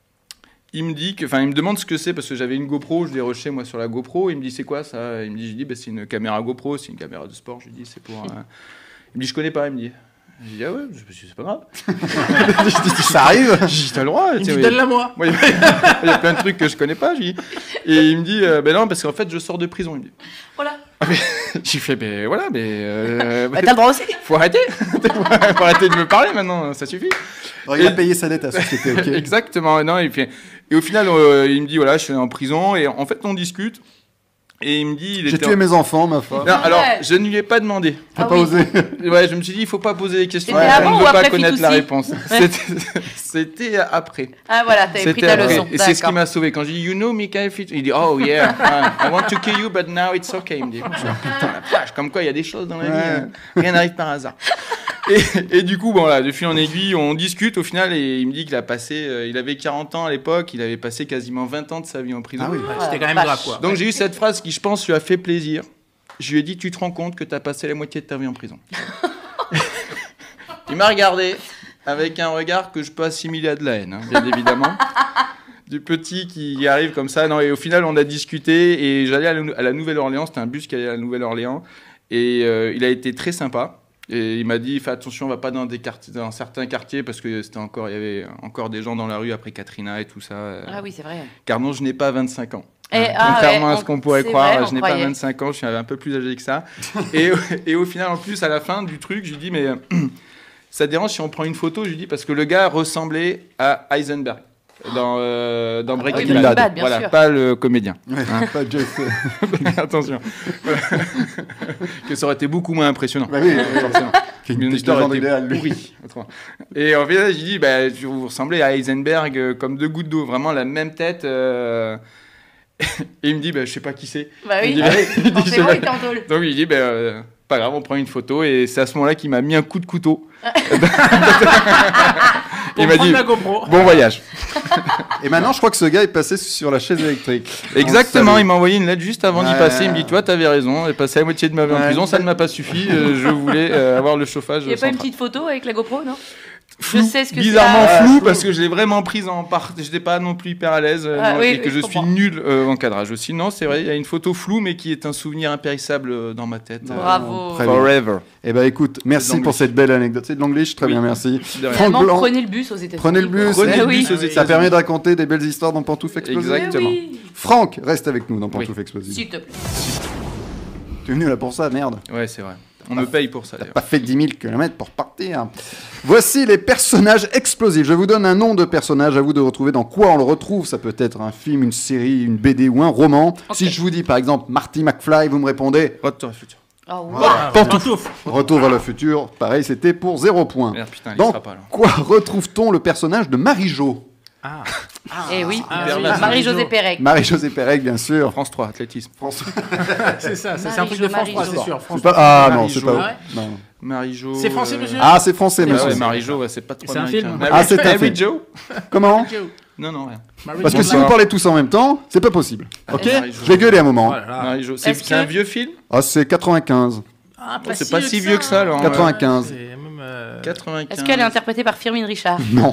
[SPEAKER 5] il me demande ce que c'est, parce que j'avais une GoPro, je l'ai rushé moi sur la GoPro, il me dit c'est quoi ça? Il me dit, je dis, bah, c'est une caméra GoPro, c'est une caméra de sport, je lui dis, c'est pour... Il me dit, je connais pas, il me dit. Je dis, ah ouais, je me suis dit, c'est pas grave.
[SPEAKER 2] Ça arrive.
[SPEAKER 5] Je dis, t'as le droit.
[SPEAKER 3] Il me
[SPEAKER 5] tu sais,
[SPEAKER 3] dit
[SPEAKER 5] oui.
[SPEAKER 3] donne-la moi.
[SPEAKER 5] Moi, il y a plein de trucs que je connais pas, je dis. Et il me dit, ben non, parce qu'en fait, je sors de prison, il me dit.
[SPEAKER 4] Voilà.
[SPEAKER 5] J'ai fait, ben voilà,
[SPEAKER 4] Bah, t'as le droit aussi.
[SPEAKER 5] faut arrêter. Faut arrêter de me parler maintenant, ça suffit.
[SPEAKER 2] Alors, il a payé sa dette à la société, ok.
[SPEAKER 5] Exactement. Non, et au final, il me dit, voilà, je suis en prison, et en fait, on discute. Et il me dit,
[SPEAKER 2] J'ai tué mes enfants, ma femme.
[SPEAKER 5] Non, alors,
[SPEAKER 4] Ouais.
[SPEAKER 5] je ne lui ai pas demandé.
[SPEAKER 2] T'as
[SPEAKER 4] Ah
[SPEAKER 2] pas
[SPEAKER 4] oui.
[SPEAKER 2] osé.
[SPEAKER 5] Ouais, je me suis dit, il faut pas poser les questions.
[SPEAKER 4] C'était
[SPEAKER 5] Je
[SPEAKER 4] avant
[SPEAKER 5] ne
[SPEAKER 4] ou
[SPEAKER 5] veux pas
[SPEAKER 4] après
[SPEAKER 5] connaître la
[SPEAKER 4] Fitoussi
[SPEAKER 5] réponse.
[SPEAKER 4] Ouais.
[SPEAKER 5] C'était après.
[SPEAKER 4] Ah voilà, t'avais pris
[SPEAKER 5] C'était
[SPEAKER 4] ta
[SPEAKER 5] après.
[SPEAKER 4] leçon.
[SPEAKER 5] Et c'est ce qui
[SPEAKER 4] D'accord.
[SPEAKER 5] m'a sauvé. Quand j'ai dit, you know Michael Fit, il dit, oh yeah, I want to kill you, but now it's okay. Il me dit, putain, la vache, comme quoi il y a des choses dans la vie,
[SPEAKER 2] Ouais.
[SPEAKER 5] rien n'arrive par hasard. Et du coup, bon là, de fil en aiguille, on discute au final, et il me dit qu'il a passé, il avait 40 ans à l'époque, il avait passé quasiment 20 ans de sa vie en prison.
[SPEAKER 2] Ah oui.
[SPEAKER 3] Ouais, C'était quand même
[SPEAKER 4] Vache.
[SPEAKER 3] grave, quoi.
[SPEAKER 5] Donc j'ai eu cette phrase qui, je pense, lui a fait plaisir. Je lui ai dit, tu te rends compte que tu as passé la moitié de ta vie en prison. Il m'a regardé avec un regard que je peux assimiler à de la haine, hein, bien évidemment. Du petit qui arrive comme ça. Non, et au final, on a discuté, et j'allais à la Nouvelle-Orléans. C'était un bus qui allait à la Nouvelle-Orléans. Et il a été très sympa. Et il m'a dit, fais attention, on va pas dans certains quartiers, parce que il y avait encore des gens dans la rue après Katrina et tout ça.
[SPEAKER 4] Ah oui, c'est vrai.
[SPEAKER 5] Car non, je n'ai pas 25 ans. Contrairement à ce qu'on pourrait
[SPEAKER 4] c'est
[SPEAKER 5] croire,
[SPEAKER 4] vrai,
[SPEAKER 5] je
[SPEAKER 4] on
[SPEAKER 5] n'ai pas
[SPEAKER 4] croyait.
[SPEAKER 5] 25 ans, je suis un peu plus âgé que ça. Et au final, en plus, à la fin du truc, je lui dis, mais ça te dérange si on prend une photo? Je lui dis, parce que le gars ressemblait à Heisenberg dans Breaking
[SPEAKER 4] Breaking
[SPEAKER 5] Bad.
[SPEAKER 4] Bad, bien
[SPEAKER 5] Voilà,
[SPEAKER 4] sûr.
[SPEAKER 5] pas le comédien.
[SPEAKER 2] Ouais, pas Jesse.
[SPEAKER 5] Attention. Que ça aurait été beaucoup moins impressionnant.
[SPEAKER 2] Bah oui,
[SPEAKER 5] forcément.
[SPEAKER 2] Qui est
[SPEAKER 5] Une
[SPEAKER 2] une
[SPEAKER 5] histoire
[SPEAKER 2] légende
[SPEAKER 5] était
[SPEAKER 2] idéale, lui.
[SPEAKER 5] pourrie, autrement. Et en fait, j'ai dit, bah, vous ressemblez à Heisenberg comme deux gouttes d'eau, vraiment la même tête. Et il me dit, bah, je sais pas qui c'est.
[SPEAKER 4] Bah oui,
[SPEAKER 5] Il dit, bah, il dit,
[SPEAKER 4] forcément,
[SPEAKER 5] je sais
[SPEAKER 4] il
[SPEAKER 5] pas.
[SPEAKER 4] t'entole.
[SPEAKER 5] Donc il dit, bah, pas grave, on prend une photo. Et c'est à ce moment-là qu'il m'a mis un coup de couteau. Il m'a dit,
[SPEAKER 3] la GoPro.
[SPEAKER 5] bon voyage.
[SPEAKER 2] Et maintenant, je crois que ce gars est passé sur la chaise électrique.
[SPEAKER 5] Exactement,
[SPEAKER 2] On
[SPEAKER 5] il m'a envoyé une lettre juste avant d'y
[SPEAKER 2] Ouais.
[SPEAKER 5] passer. Il me dit, toi, t'avais raison, j'ai passé la moitié de ma vie en
[SPEAKER 2] Ouais.
[SPEAKER 5] prison, ça ne m'a pas suffi. Je voulais avoir le chauffage.
[SPEAKER 4] Il n'y a pas une
[SPEAKER 5] central.
[SPEAKER 4] petite photo avec la GoPro, non?
[SPEAKER 5] Flou,
[SPEAKER 4] Je sais ce que c'est.
[SPEAKER 5] bizarrement
[SPEAKER 4] Ah,
[SPEAKER 5] flou parce que je l'ai vraiment prise en part. J'étais pas non plus hyper à l'aise
[SPEAKER 4] Ah, oui,
[SPEAKER 5] et que
[SPEAKER 4] oui,
[SPEAKER 5] je
[SPEAKER 4] je
[SPEAKER 5] suis
[SPEAKER 4] comprends.
[SPEAKER 5] nul en cadrage aussi. Non, c'est vrai, il y a une photo floue mais qui est un souvenir impérissable dans ma tête.
[SPEAKER 4] Bravo.
[SPEAKER 2] Très bien.
[SPEAKER 5] Forever.
[SPEAKER 2] Eh ben écoute, merci
[SPEAKER 5] l'anglais.
[SPEAKER 2] pour cette belle anecdote. C'est de l'anglais, très bien, merci.
[SPEAKER 5] De rien.
[SPEAKER 2] Franck
[SPEAKER 4] Finalement,
[SPEAKER 2] Blanc.
[SPEAKER 4] prenez le bus aux États-Unis.
[SPEAKER 2] Prenez le bus.
[SPEAKER 5] Prenez le
[SPEAKER 4] oui.
[SPEAKER 5] bus aux
[SPEAKER 2] Ça
[SPEAKER 5] États-Unis.
[SPEAKER 2] permet de raconter des belles histoires dans Pantoufles Explosives.
[SPEAKER 5] Exactement.
[SPEAKER 4] Oui.
[SPEAKER 2] Franck, reste avec nous dans Pantoufles Explosives.
[SPEAKER 4] S'il te plaît.
[SPEAKER 2] Tu es venu là pour ça, merde.
[SPEAKER 5] Ouais, c'est vrai. On me paye pour ça
[SPEAKER 2] T'as
[SPEAKER 5] d'ailleurs.
[SPEAKER 2] pas fait 10 000 km pour partir. Voici les personnages explosifs. Je vous donne un nom de personnage, à vous de retrouver dans quoi on le retrouve. Ça peut être un film, une série, une BD ou un roman. Si je vous dis par exemple Marty McFly, vous me répondez
[SPEAKER 5] Retour à futur.
[SPEAKER 4] Oh, wow.
[SPEAKER 3] Pantoufle.
[SPEAKER 2] Retour vers le futur. Pareil, c'était pour 0 point.
[SPEAKER 5] Merde, putain, il
[SPEAKER 2] Dans
[SPEAKER 5] sera pas là.
[SPEAKER 2] quoi retrouve-t-on le personnage de Marie-Jo?
[SPEAKER 3] Ah.
[SPEAKER 4] Eh oui,
[SPEAKER 5] Marie-Jo.
[SPEAKER 4] Marie-Josée Pérec.
[SPEAKER 2] Marie-Josée Pérec, bien sûr.
[SPEAKER 5] France 3, athlétisme.
[SPEAKER 3] C'est ça, c'est un truc de France 3, c'est sûr.
[SPEAKER 2] C'est
[SPEAKER 3] France
[SPEAKER 2] pas...
[SPEAKER 3] 3.
[SPEAKER 2] Ah non,
[SPEAKER 5] Marie-Jo.
[SPEAKER 2] c'est pas...
[SPEAKER 3] Ah ouais
[SPEAKER 2] non.
[SPEAKER 5] Marie-Jo.
[SPEAKER 3] C'est français, monsieur
[SPEAKER 2] Ah, c'est français,
[SPEAKER 5] Ah
[SPEAKER 2] monsieur.
[SPEAKER 5] ouais, Marie-Jo, ouais, c'est pas trop
[SPEAKER 6] C'est un
[SPEAKER 5] américain.
[SPEAKER 6] film
[SPEAKER 2] Ah, c'est un film.
[SPEAKER 5] Marie-Jo
[SPEAKER 2] Comment?
[SPEAKER 5] Non, non, rien.
[SPEAKER 2] Parce que si vous parlez tous en même temps, c'est pas possible. Ok?
[SPEAKER 5] Marie-Jo.
[SPEAKER 2] Je vais gueuler un moment.
[SPEAKER 3] Oh là là.
[SPEAKER 5] Marie-Jo.
[SPEAKER 4] Est-ce
[SPEAKER 5] C'est un
[SPEAKER 4] que-
[SPEAKER 5] vieux film?
[SPEAKER 2] Ah, c'est 95.
[SPEAKER 3] Ah,
[SPEAKER 5] C'est pas si vieux que ça, alors.
[SPEAKER 2] 95.
[SPEAKER 3] C'est même,
[SPEAKER 5] 95.
[SPEAKER 4] Est-ce qu'elle est interprétée par Firmin Richard?
[SPEAKER 2] Non.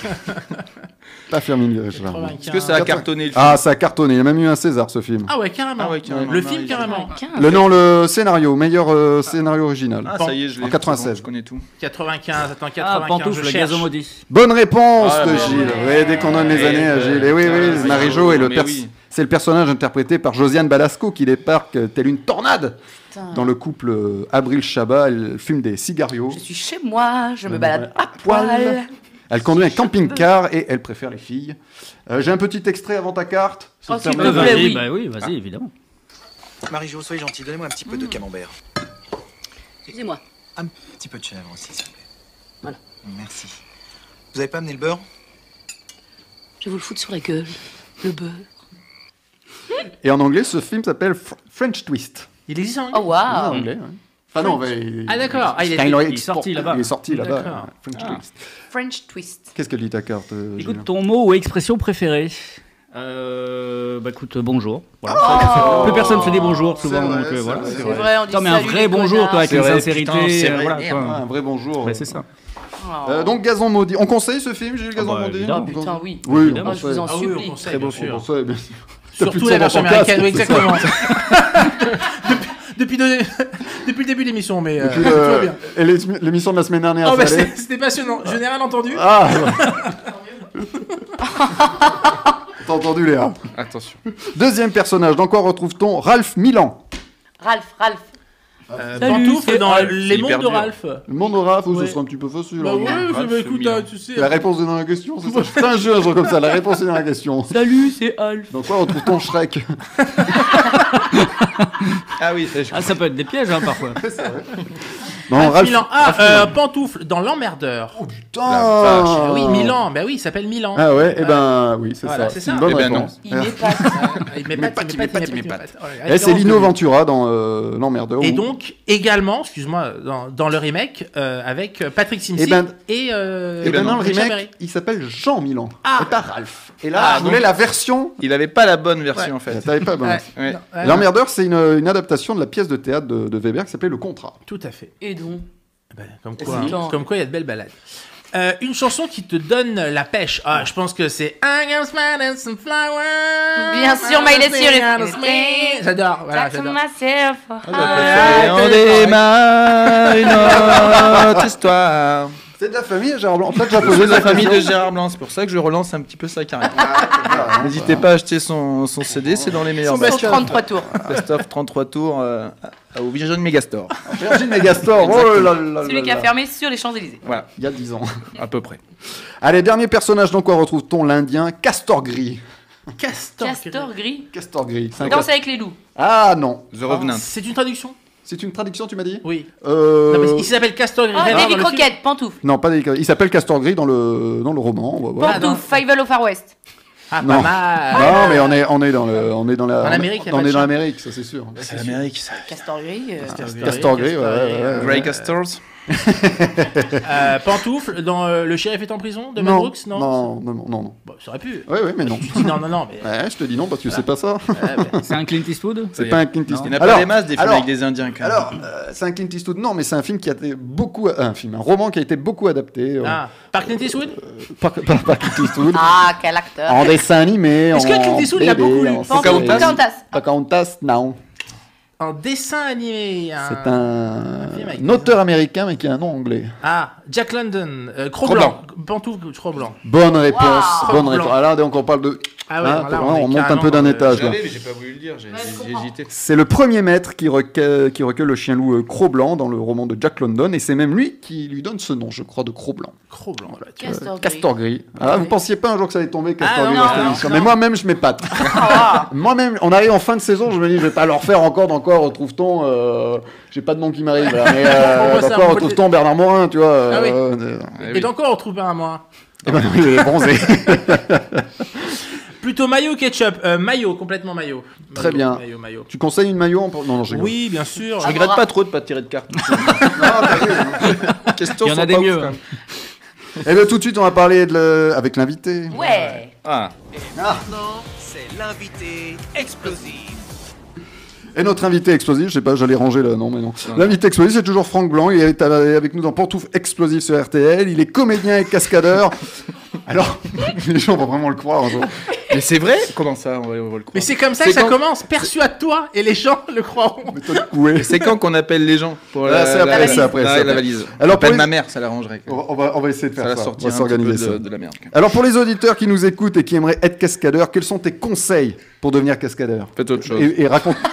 [SPEAKER 2] Pas Firmin Richard.
[SPEAKER 3] 95.
[SPEAKER 5] Est-ce que ça a cartonné le film?
[SPEAKER 2] Ah, ça a cartonné. Il a même eu un César, ce film.
[SPEAKER 3] Ah ouais, carrément.
[SPEAKER 5] Ah ouais, carrément.
[SPEAKER 3] Le film,
[SPEAKER 5] Marie-Jo.
[SPEAKER 3] carrément.
[SPEAKER 2] Le scénario, meilleur scénario original.
[SPEAKER 5] Ah, ça y est, je l'ai.
[SPEAKER 2] En 96.
[SPEAKER 5] C'est bon, je connais tout.
[SPEAKER 3] 95, attends,
[SPEAKER 6] Ah,
[SPEAKER 3] 95,
[SPEAKER 6] Pantoufle,
[SPEAKER 3] je
[SPEAKER 6] le
[SPEAKER 3] cherche.
[SPEAKER 6] gazon maudit.
[SPEAKER 2] Bonne réponse
[SPEAKER 5] Ah,
[SPEAKER 2] de
[SPEAKER 5] mais
[SPEAKER 2] Gilles.
[SPEAKER 5] ouais.
[SPEAKER 2] Oui, dès qu'on donne les années à Gilles. Et oui, oui, Marie-Jo est le
[SPEAKER 5] mais oui.
[SPEAKER 2] c'est le personnage interprété par Josiane Balasco qui débarque telle une tornade
[SPEAKER 4] Putain.
[SPEAKER 2] dans le couple Abril Chabat. Elle fume des cigarios.
[SPEAKER 4] Je suis chez moi, je me balade à poil.
[SPEAKER 2] Elle conduit un camping-car et elle préfère les filles. J'ai un petit extrait avant ta carte.
[SPEAKER 4] Oh,
[SPEAKER 2] Ça te
[SPEAKER 4] s'il
[SPEAKER 2] permet
[SPEAKER 4] te
[SPEAKER 2] de-
[SPEAKER 4] plaît,
[SPEAKER 6] Vas-y,
[SPEAKER 4] oui.
[SPEAKER 6] bah oui, vas-y, évidemment.
[SPEAKER 9] Marie-Jo, soyez gentille, donnez-moi un petit peu de camembert.
[SPEAKER 4] Excusez-moi.
[SPEAKER 9] Un petit peu de chèvre aussi, s'il vous plaît.
[SPEAKER 4] Voilà.
[SPEAKER 9] Merci. Vous avez pas amené le beurre?
[SPEAKER 4] Je vais vous le foutre sur la gueule. Le beurre.
[SPEAKER 2] Et en anglais, ce film s'appelle French Twist.
[SPEAKER 3] Il existe en
[SPEAKER 4] Oh,
[SPEAKER 2] En
[SPEAKER 4] waouh.
[SPEAKER 2] anglais, ouais. Enfin non,
[SPEAKER 3] Ah d'accord. Ah, il
[SPEAKER 2] Enfin,
[SPEAKER 3] est...
[SPEAKER 2] il
[SPEAKER 6] est sorti là-bas.
[SPEAKER 2] Il est sorti là-bas.
[SPEAKER 3] D'accord.
[SPEAKER 2] French
[SPEAKER 6] Ah.
[SPEAKER 2] Twist.
[SPEAKER 4] French twist.
[SPEAKER 2] Qu'est-ce que dit ta carte,
[SPEAKER 6] Écoute,
[SPEAKER 2] Julien
[SPEAKER 6] ton mot ou expression préférée. Bah écoute, bonjour. Voilà.
[SPEAKER 4] Oh.
[SPEAKER 6] Plus personne fait des bonjours souvent,
[SPEAKER 2] C'est vrai,
[SPEAKER 6] donc
[SPEAKER 2] c'est
[SPEAKER 6] voilà.
[SPEAKER 2] vrai,
[SPEAKER 4] C'est vrai, on dit
[SPEAKER 6] Non mais un
[SPEAKER 4] salut,
[SPEAKER 6] vrai
[SPEAKER 4] les
[SPEAKER 6] bonjour,
[SPEAKER 4] connards.
[SPEAKER 6] toi, avec
[SPEAKER 5] C'est
[SPEAKER 6] une
[SPEAKER 5] vrai,
[SPEAKER 6] sincérité,
[SPEAKER 5] putain, c'est vrai,
[SPEAKER 6] voilà.
[SPEAKER 5] merde.
[SPEAKER 6] quoi.
[SPEAKER 2] Ah, un vrai bonjour.
[SPEAKER 6] Ouais, c'est ça.
[SPEAKER 4] Oh.
[SPEAKER 2] Donc Gazon maudit. On conseille ce film, Gilles, Gazon
[SPEAKER 6] bah,
[SPEAKER 2] maudit
[SPEAKER 6] évidemment.
[SPEAKER 4] Putain, oui.
[SPEAKER 2] Oui,
[SPEAKER 6] Évidemment,
[SPEAKER 2] on
[SPEAKER 4] je vous en
[SPEAKER 3] Ah oui,
[SPEAKER 4] supplie.
[SPEAKER 3] on conseille,
[SPEAKER 2] Très bon
[SPEAKER 3] bien
[SPEAKER 2] film.
[SPEAKER 3] sûr.
[SPEAKER 2] On conseille, bien sûr. T'as plus
[SPEAKER 3] Surtout
[SPEAKER 2] de
[SPEAKER 3] la
[SPEAKER 2] sang
[SPEAKER 3] version
[SPEAKER 2] dans ton casque,
[SPEAKER 3] américaine, oui,
[SPEAKER 2] c'est ça.
[SPEAKER 3] exactement. depuis le début de l'émission, mais
[SPEAKER 2] Depuis
[SPEAKER 3] tout va bien.
[SPEAKER 2] et l'émission de la semaine dernière,
[SPEAKER 3] Oh, bah,
[SPEAKER 2] ça allait
[SPEAKER 3] c'était passionnant. Je n'ai rien entendu.
[SPEAKER 2] Ah T'as entendu, Léa?
[SPEAKER 5] Attention.
[SPEAKER 2] Deuxième personnage, dans quoi retrouve-t-on Ralph Milan?
[SPEAKER 4] Ralph.
[SPEAKER 3] Pantoufle
[SPEAKER 6] c'est
[SPEAKER 3] dans
[SPEAKER 6] Ralph.
[SPEAKER 3] les
[SPEAKER 5] C'est
[SPEAKER 3] mondes
[SPEAKER 5] hyper
[SPEAKER 3] de
[SPEAKER 5] dur.
[SPEAKER 3] Ralph.
[SPEAKER 2] Le monde de Ralph, ou
[SPEAKER 3] Ouais.
[SPEAKER 2] ce sera un petit peu facile.
[SPEAKER 3] Bah
[SPEAKER 2] hein.
[SPEAKER 3] ouais,
[SPEAKER 5] Ralph
[SPEAKER 3] bah, écoute,
[SPEAKER 5] Milan.
[SPEAKER 3] tu sais.
[SPEAKER 2] La réponse est dans la question, c'est ça? C'est un jeu, un jeu comme ça, la réponse est dans la question.
[SPEAKER 6] Salut, c'est Alf.
[SPEAKER 2] Dans quoi retrouve-t-on Shrek?
[SPEAKER 5] Ah oui, ça, je
[SPEAKER 6] Ah, ça peut être des pièges hein, parfois.
[SPEAKER 2] Non, Ralph
[SPEAKER 3] Milan.
[SPEAKER 2] Ralph Milan.
[SPEAKER 3] Pantoufle dans l'emmerdeur.
[SPEAKER 2] Putain.
[SPEAKER 3] Ah oui, Milan. Bah oui, il s'appelle Milan.
[SPEAKER 2] Ah ouais, et ben oui, c'est
[SPEAKER 3] Voilà,
[SPEAKER 2] ça.
[SPEAKER 3] c'est
[SPEAKER 2] C'est
[SPEAKER 3] ça.
[SPEAKER 2] une bonne
[SPEAKER 5] Eh ben non.
[SPEAKER 2] réponse.
[SPEAKER 4] Il m'épate.
[SPEAKER 3] Il m'épate. Oh, la
[SPEAKER 2] Eh, c'est
[SPEAKER 3] référence
[SPEAKER 2] Lino
[SPEAKER 3] de-
[SPEAKER 2] Ventura dans l'emmerdeur.
[SPEAKER 3] Et
[SPEAKER 2] où-
[SPEAKER 3] donc, également, excuse-moi, dans le remake, avec Patrick Simsy
[SPEAKER 2] Eh ben-
[SPEAKER 3] et
[SPEAKER 2] Et ben dans le
[SPEAKER 3] Richard
[SPEAKER 2] remake,
[SPEAKER 3] Berry.
[SPEAKER 2] il s'appelle Jean Milan.
[SPEAKER 3] Ah.
[SPEAKER 2] Et pas Ralph. Et là,
[SPEAKER 5] Ah,
[SPEAKER 2] je voulais
[SPEAKER 5] donc-
[SPEAKER 2] la version.
[SPEAKER 5] Il avait pas la bonne version en fait.
[SPEAKER 2] T'avais pas bon.
[SPEAKER 3] Ouais.
[SPEAKER 5] Ouais.
[SPEAKER 3] Non, ouais,
[SPEAKER 2] L'emmerdeur, c'est une adaptation de la pièce de théâtre de Weber qui s'appelait Le Contrat.
[SPEAKER 3] tout à fait.
[SPEAKER 4] Et donc.
[SPEAKER 3] Ben, comme
[SPEAKER 4] Et
[SPEAKER 3] quoi,
[SPEAKER 4] c'est
[SPEAKER 3] hein,
[SPEAKER 4] temps.
[SPEAKER 3] comme quoi, il y a de belles balades. Une chanson qui te donne la pêche. Ah, je pense que c'est I got spiders and flowers.
[SPEAKER 4] Bien sûr, Miley Cyrus.
[SPEAKER 3] J'adore, voilà,
[SPEAKER 4] Talk to
[SPEAKER 3] j'adore.
[SPEAKER 4] myself.
[SPEAKER 5] Et on démarre une autre histoire.
[SPEAKER 2] C'est de la famille de Gérard Blanc. Peut-être j'ai
[SPEAKER 5] Je
[SPEAKER 2] posé
[SPEAKER 5] suis de la
[SPEAKER 2] la
[SPEAKER 5] famille de
[SPEAKER 2] question.
[SPEAKER 5] Gérard Blanc, c'est pour ça que je relance un petit peu sa carrière.
[SPEAKER 2] Ah,
[SPEAKER 5] N'hésitez pas à acheter son CD, c'est dans les meilleurs
[SPEAKER 3] Son
[SPEAKER 5] bacs.
[SPEAKER 3] best-of.
[SPEAKER 4] 33 tours.
[SPEAKER 5] Best-of 33 tours au Virgin Megastore.
[SPEAKER 2] Virgin Megastore. Oh là là
[SPEAKER 4] Celui
[SPEAKER 2] là
[SPEAKER 4] qui a
[SPEAKER 2] là.
[SPEAKER 4] fermé sur les Champs-Élysées.
[SPEAKER 5] Voilà,
[SPEAKER 2] Il y a 10 ans.
[SPEAKER 5] à peu près.
[SPEAKER 2] Allez, dernier personnage, dans quoi retrouve-t-on l'Indien Castor Gris?
[SPEAKER 3] Castor.
[SPEAKER 4] Castor gris.
[SPEAKER 2] Castor Gris. C'est un
[SPEAKER 4] Danse
[SPEAKER 2] cas-
[SPEAKER 4] avec les loups.
[SPEAKER 2] Ah non.
[SPEAKER 5] The Revenant.
[SPEAKER 3] C'est une traduction?
[SPEAKER 2] C'est une traduction, tu m'as dit?
[SPEAKER 3] Oui. Non, mais il s'appelle Castor
[SPEAKER 4] Oh,
[SPEAKER 3] Gris. Renard
[SPEAKER 4] Davy
[SPEAKER 3] dans le film.
[SPEAKER 4] Croquette, pantoufle.
[SPEAKER 2] Non, pas des... Il s'appelle Castor Gris dans le roman. On va voir.
[SPEAKER 3] Ah, non.
[SPEAKER 4] Pantoufle, Fievel au Far West.
[SPEAKER 3] Ah,
[SPEAKER 2] Non.
[SPEAKER 3] pas mal.
[SPEAKER 2] Non, mais on est dans la.
[SPEAKER 3] En Amérique, il y a
[SPEAKER 2] on
[SPEAKER 3] pas de
[SPEAKER 2] est dans
[SPEAKER 3] chat.
[SPEAKER 2] l'Amérique, ça c'est sûr.
[SPEAKER 5] C'est l'Amérique, ça.
[SPEAKER 4] Castor gris.
[SPEAKER 2] Castor Gris, ouais.
[SPEAKER 5] Grey Castors.
[SPEAKER 3] Pantoufle dans Le shérif est en prison de Mel
[SPEAKER 2] Non,
[SPEAKER 3] Brooks, non?
[SPEAKER 2] non.
[SPEAKER 3] Bon, ça aurait pu.
[SPEAKER 2] Oui, mais non.
[SPEAKER 3] Tu dis non, mais.
[SPEAKER 2] Ouais, je te dis non parce que c'est pas ça.
[SPEAKER 6] C'est un Clint Eastwood?
[SPEAKER 2] C'est pas un Clint Eastwood.
[SPEAKER 5] Il n'y en a pas des masses des films avec des Indiens quand même.
[SPEAKER 2] Alors, c'est un Clint Eastwood, non, mais c'est un film qui a été beaucoup. Un roman qui a été beaucoup adapté.
[SPEAKER 3] Ah, par Clint Eastwood?
[SPEAKER 2] Par Clint Eastwood.
[SPEAKER 4] Ah, quel acteur.
[SPEAKER 2] En dessin animé.
[SPEAKER 3] Est-ce que Clint Eastwood l'a beaucoup lu?
[SPEAKER 4] Pocahontas.
[SPEAKER 2] Pocahontas, non.
[SPEAKER 3] En dessin animé.
[SPEAKER 2] C'est un
[SPEAKER 3] film avec
[SPEAKER 2] auteur américain, mais qui a un nom anglais.
[SPEAKER 3] Ah, Jack London. Cro-Blanc. Pantoufle, Cro-Blanc.
[SPEAKER 2] Bonne réponse.
[SPEAKER 4] Wow.
[SPEAKER 2] Bonne
[SPEAKER 3] Blanc.
[SPEAKER 2] réponse. Ah là, donc on parle de.
[SPEAKER 3] Ah ouais,
[SPEAKER 2] Hein,
[SPEAKER 3] alors là,
[SPEAKER 2] on
[SPEAKER 3] est
[SPEAKER 2] monte un
[SPEAKER 3] carrément
[SPEAKER 2] peu d'un
[SPEAKER 3] dans le-
[SPEAKER 2] étage. Là.
[SPEAKER 5] J'avais, mais j'ai pas voulu le dire, j'ai hésité.
[SPEAKER 2] C'est le premier maître qui recueille le chien loup Cro-Blanc dans le roman de Jack London, et c'est même lui qui lui donne ce nom, je crois, de Cro-Blanc.
[SPEAKER 3] Cro-Blanc.
[SPEAKER 2] Voilà,
[SPEAKER 4] Castor gris.
[SPEAKER 2] Castor Gris. Ah, vous pensiez pas un jour que ça allait tomber Castor
[SPEAKER 3] Ah,
[SPEAKER 2] Gris
[SPEAKER 3] non,
[SPEAKER 2] dans cette
[SPEAKER 3] non,
[SPEAKER 2] émission.
[SPEAKER 3] non.
[SPEAKER 2] Mais moi-même, je m'épate. Moi-même, on arrive en fin de saison, je me dis, je vais pas leur faire encore retrouve-t-on. J'ai pas de nom qui m'arrive là, mais
[SPEAKER 3] Pourquoi ça,
[SPEAKER 2] d'encore
[SPEAKER 3] on peut
[SPEAKER 2] retrouve-t-on Bernard Morin, tu vois.
[SPEAKER 3] Ah oui.
[SPEAKER 5] Eh
[SPEAKER 3] Et d'encore, on retrouve un à moi.
[SPEAKER 2] Eh ben oui, il est bronzé.
[SPEAKER 3] Plutôt maillot ou ketchup? Maillot, complètement maillot.
[SPEAKER 2] Très bien.
[SPEAKER 3] Maillot.
[SPEAKER 2] Tu conseilles une maillot Non, non, je rigole.
[SPEAKER 3] Oui, bien sûr.
[SPEAKER 5] Je regrette pas trop de pas tirer de carte. Question
[SPEAKER 6] Il y en a
[SPEAKER 5] sont
[SPEAKER 6] des
[SPEAKER 5] pas ouf,
[SPEAKER 6] mieux.
[SPEAKER 5] quand même.
[SPEAKER 2] Et bien tout de suite, on va parler avec l'invité.
[SPEAKER 4] Ouais.
[SPEAKER 5] Ah,
[SPEAKER 1] Maintenant, c'est l'invité explosif.
[SPEAKER 2] Et notre invité explosif, je sais pas, j'allais ranger là, non mais non. L'invité explosif, c'est toujours Franck Blanc, il est avec nous dans Pantoufle Explosif sur RTL, il est comédien et cascadeur. Alors, les gens vont vraiment le croire un jour.
[SPEAKER 5] mais c'est vrai? Comment ça, on va le croire?
[SPEAKER 3] Mais c'est comme ça
[SPEAKER 5] C'est
[SPEAKER 3] que ça
[SPEAKER 5] quand-
[SPEAKER 3] commence. Persuade-toi et les gens le croiront.
[SPEAKER 2] Mais toi, ouais.
[SPEAKER 5] Mais c'est quand qu'on appelle les gens pour
[SPEAKER 2] Ah, c'est après, c'est après,
[SPEAKER 5] la
[SPEAKER 2] c'est après.
[SPEAKER 5] valise.
[SPEAKER 2] Alors,
[SPEAKER 5] Alors,
[SPEAKER 2] pour
[SPEAKER 5] appelle
[SPEAKER 2] les-
[SPEAKER 5] ma mère, ça l'arrangerait.
[SPEAKER 2] On va essayer de
[SPEAKER 5] Ça
[SPEAKER 2] faire
[SPEAKER 5] va
[SPEAKER 2] ça, on
[SPEAKER 5] sortir
[SPEAKER 2] va
[SPEAKER 5] un petit peu
[SPEAKER 2] s'organiser ça.
[SPEAKER 5] de la merde.
[SPEAKER 2] Alors pour les auditeurs qui nous écoutent et qui aimeraient être cascadeurs, quels sont tes conseils pour devenir cascadeur?
[SPEAKER 5] Faites autre chose.
[SPEAKER 2] Et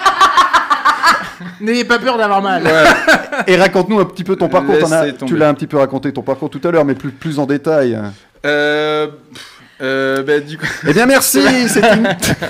[SPEAKER 3] N'ayez pas peur d'avoir mal.
[SPEAKER 2] et raconte-nous un petit peu ton parcours.
[SPEAKER 5] Laissez
[SPEAKER 2] Tu
[SPEAKER 5] tomber.
[SPEAKER 2] l'as un petit peu raconté ton parcours tout à l'heure, mais plus en détail.
[SPEAKER 5] Du coup,
[SPEAKER 2] Eh bien merci, c'est une...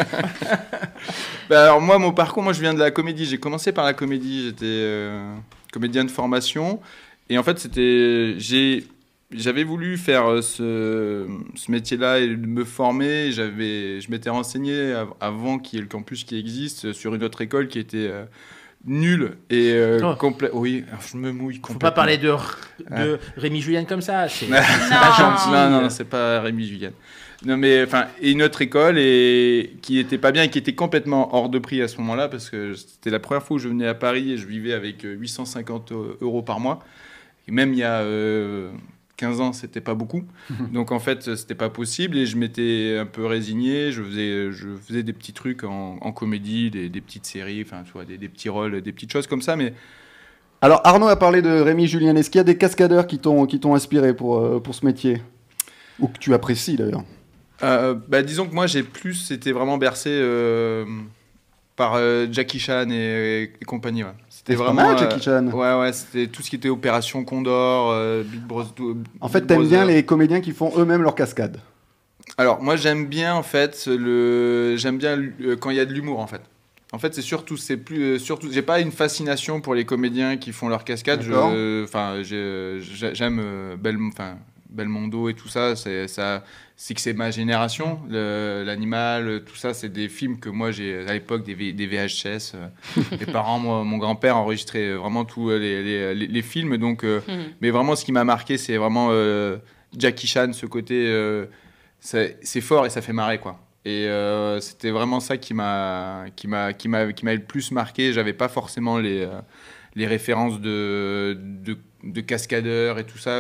[SPEAKER 5] alors moi, mon parcours, je viens de la comédie. J'ai commencé par la comédie. J'étais comédien de formation. Et en fait, j'avais voulu faire ce métier-là et me former. Je m'étais renseigné avant qu'il y ait le campus qui existe sur une autre école qui était nulle et complet. Oui, je me mouille complètement.
[SPEAKER 3] Faut pas parler de Rémi Julien comme ça. C'est
[SPEAKER 5] Ouais.
[SPEAKER 3] pas gentil.
[SPEAKER 5] Non, c'est pas Rémi Julien. Non, mais enfin, et une autre école qui était pas bien et qui était complètement hors de prix à ce moment-là parce que c'était la première fois où je venais à Paris et je vivais avec 850 € par mois. Et même il y a 15 ans, c'était pas beaucoup. Donc en fait, c'était pas possible et je m'étais un peu résigné. Je faisais des petits trucs en comédie, des petites séries, enfin, tu vois, des petits rôles, des petites choses comme ça, mais.
[SPEAKER 2] Alors Arnaud a parlé de Rémi Julien. Est-ce qu'il y a des cascadeurs qui t'ont inspiré pour ce métier? Ou que tu apprécies d'ailleurs?
[SPEAKER 5] Disons que moi c'était vraiment bercé par Jackie Chan et compagnie. Ouais. C'était
[SPEAKER 2] pas
[SPEAKER 5] vraiment
[SPEAKER 2] mal, Jackie Chan.
[SPEAKER 5] Ouais, c'était tout ce qui était Opération Condor, Big Bros.
[SPEAKER 2] En fait, t'aimes bien les comédiens qui font eux-mêmes leur cascade.
[SPEAKER 5] Alors moi j'aime bien en fait quand il y a de l'humour en fait. En fait, c'est surtout j'ai pas une fascination pour les comédiens qui font leur cascade.
[SPEAKER 2] D'accord.
[SPEAKER 5] J'aime Belmondo et tout ça, c'est que c'est ma génération. L'animal, tout ça, c'est des films que moi j'ai à l'époque des VHS. Mes parents, mon grand-père enregistrait vraiment tous les films. Donc, mais vraiment, ce qui m'a marqué, c'est vraiment Jackie Chan, ce côté, c'est fort et ça fait marrer quoi. Et c'était vraiment ça qui m'a le plus marqué. J'avais pas forcément les références de cascadeurs et tout ça.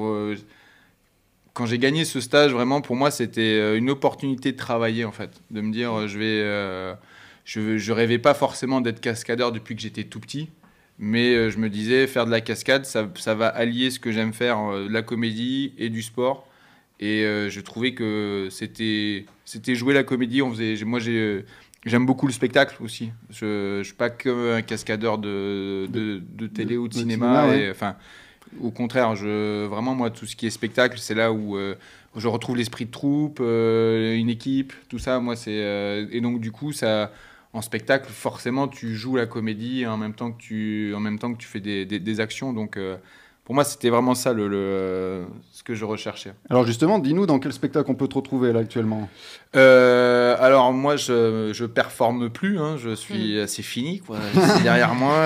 [SPEAKER 5] Quand j'ai gagné ce stage, vraiment, pour moi, c'était une opportunité de travailler, en fait. De me dire, je rêvais pas forcément d'être cascadeur depuis que j'étais tout petit. Mais je me disais, faire de la cascade, ça va allier ce que j'aime faire, de la comédie et du sport. Et je trouvais que c'était jouer la comédie. J'aime beaucoup le spectacle aussi. Je suis pas qu'un cascadeur de télé ou de cinéma.
[SPEAKER 2] Ouais.
[SPEAKER 5] Enfin, au contraire, vraiment, moi, tout ce qui est spectacle, c'est là où je retrouve l'esprit de troupe, une équipe, tout ça. Moi, et donc, du coup, en spectacle, forcément, tu joues la comédie en même temps que tu fais des actions. Donc, pour moi, c'était vraiment ça ce que je recherchais.
[SPEAKER 2] Alors justement, dis-nous dans quel spectacle on peut te retrouver là actuellement.
[SPEAKER 5] Alors moi, je performe plus. Hein, c'est fini, quoi. C'est derrière moi.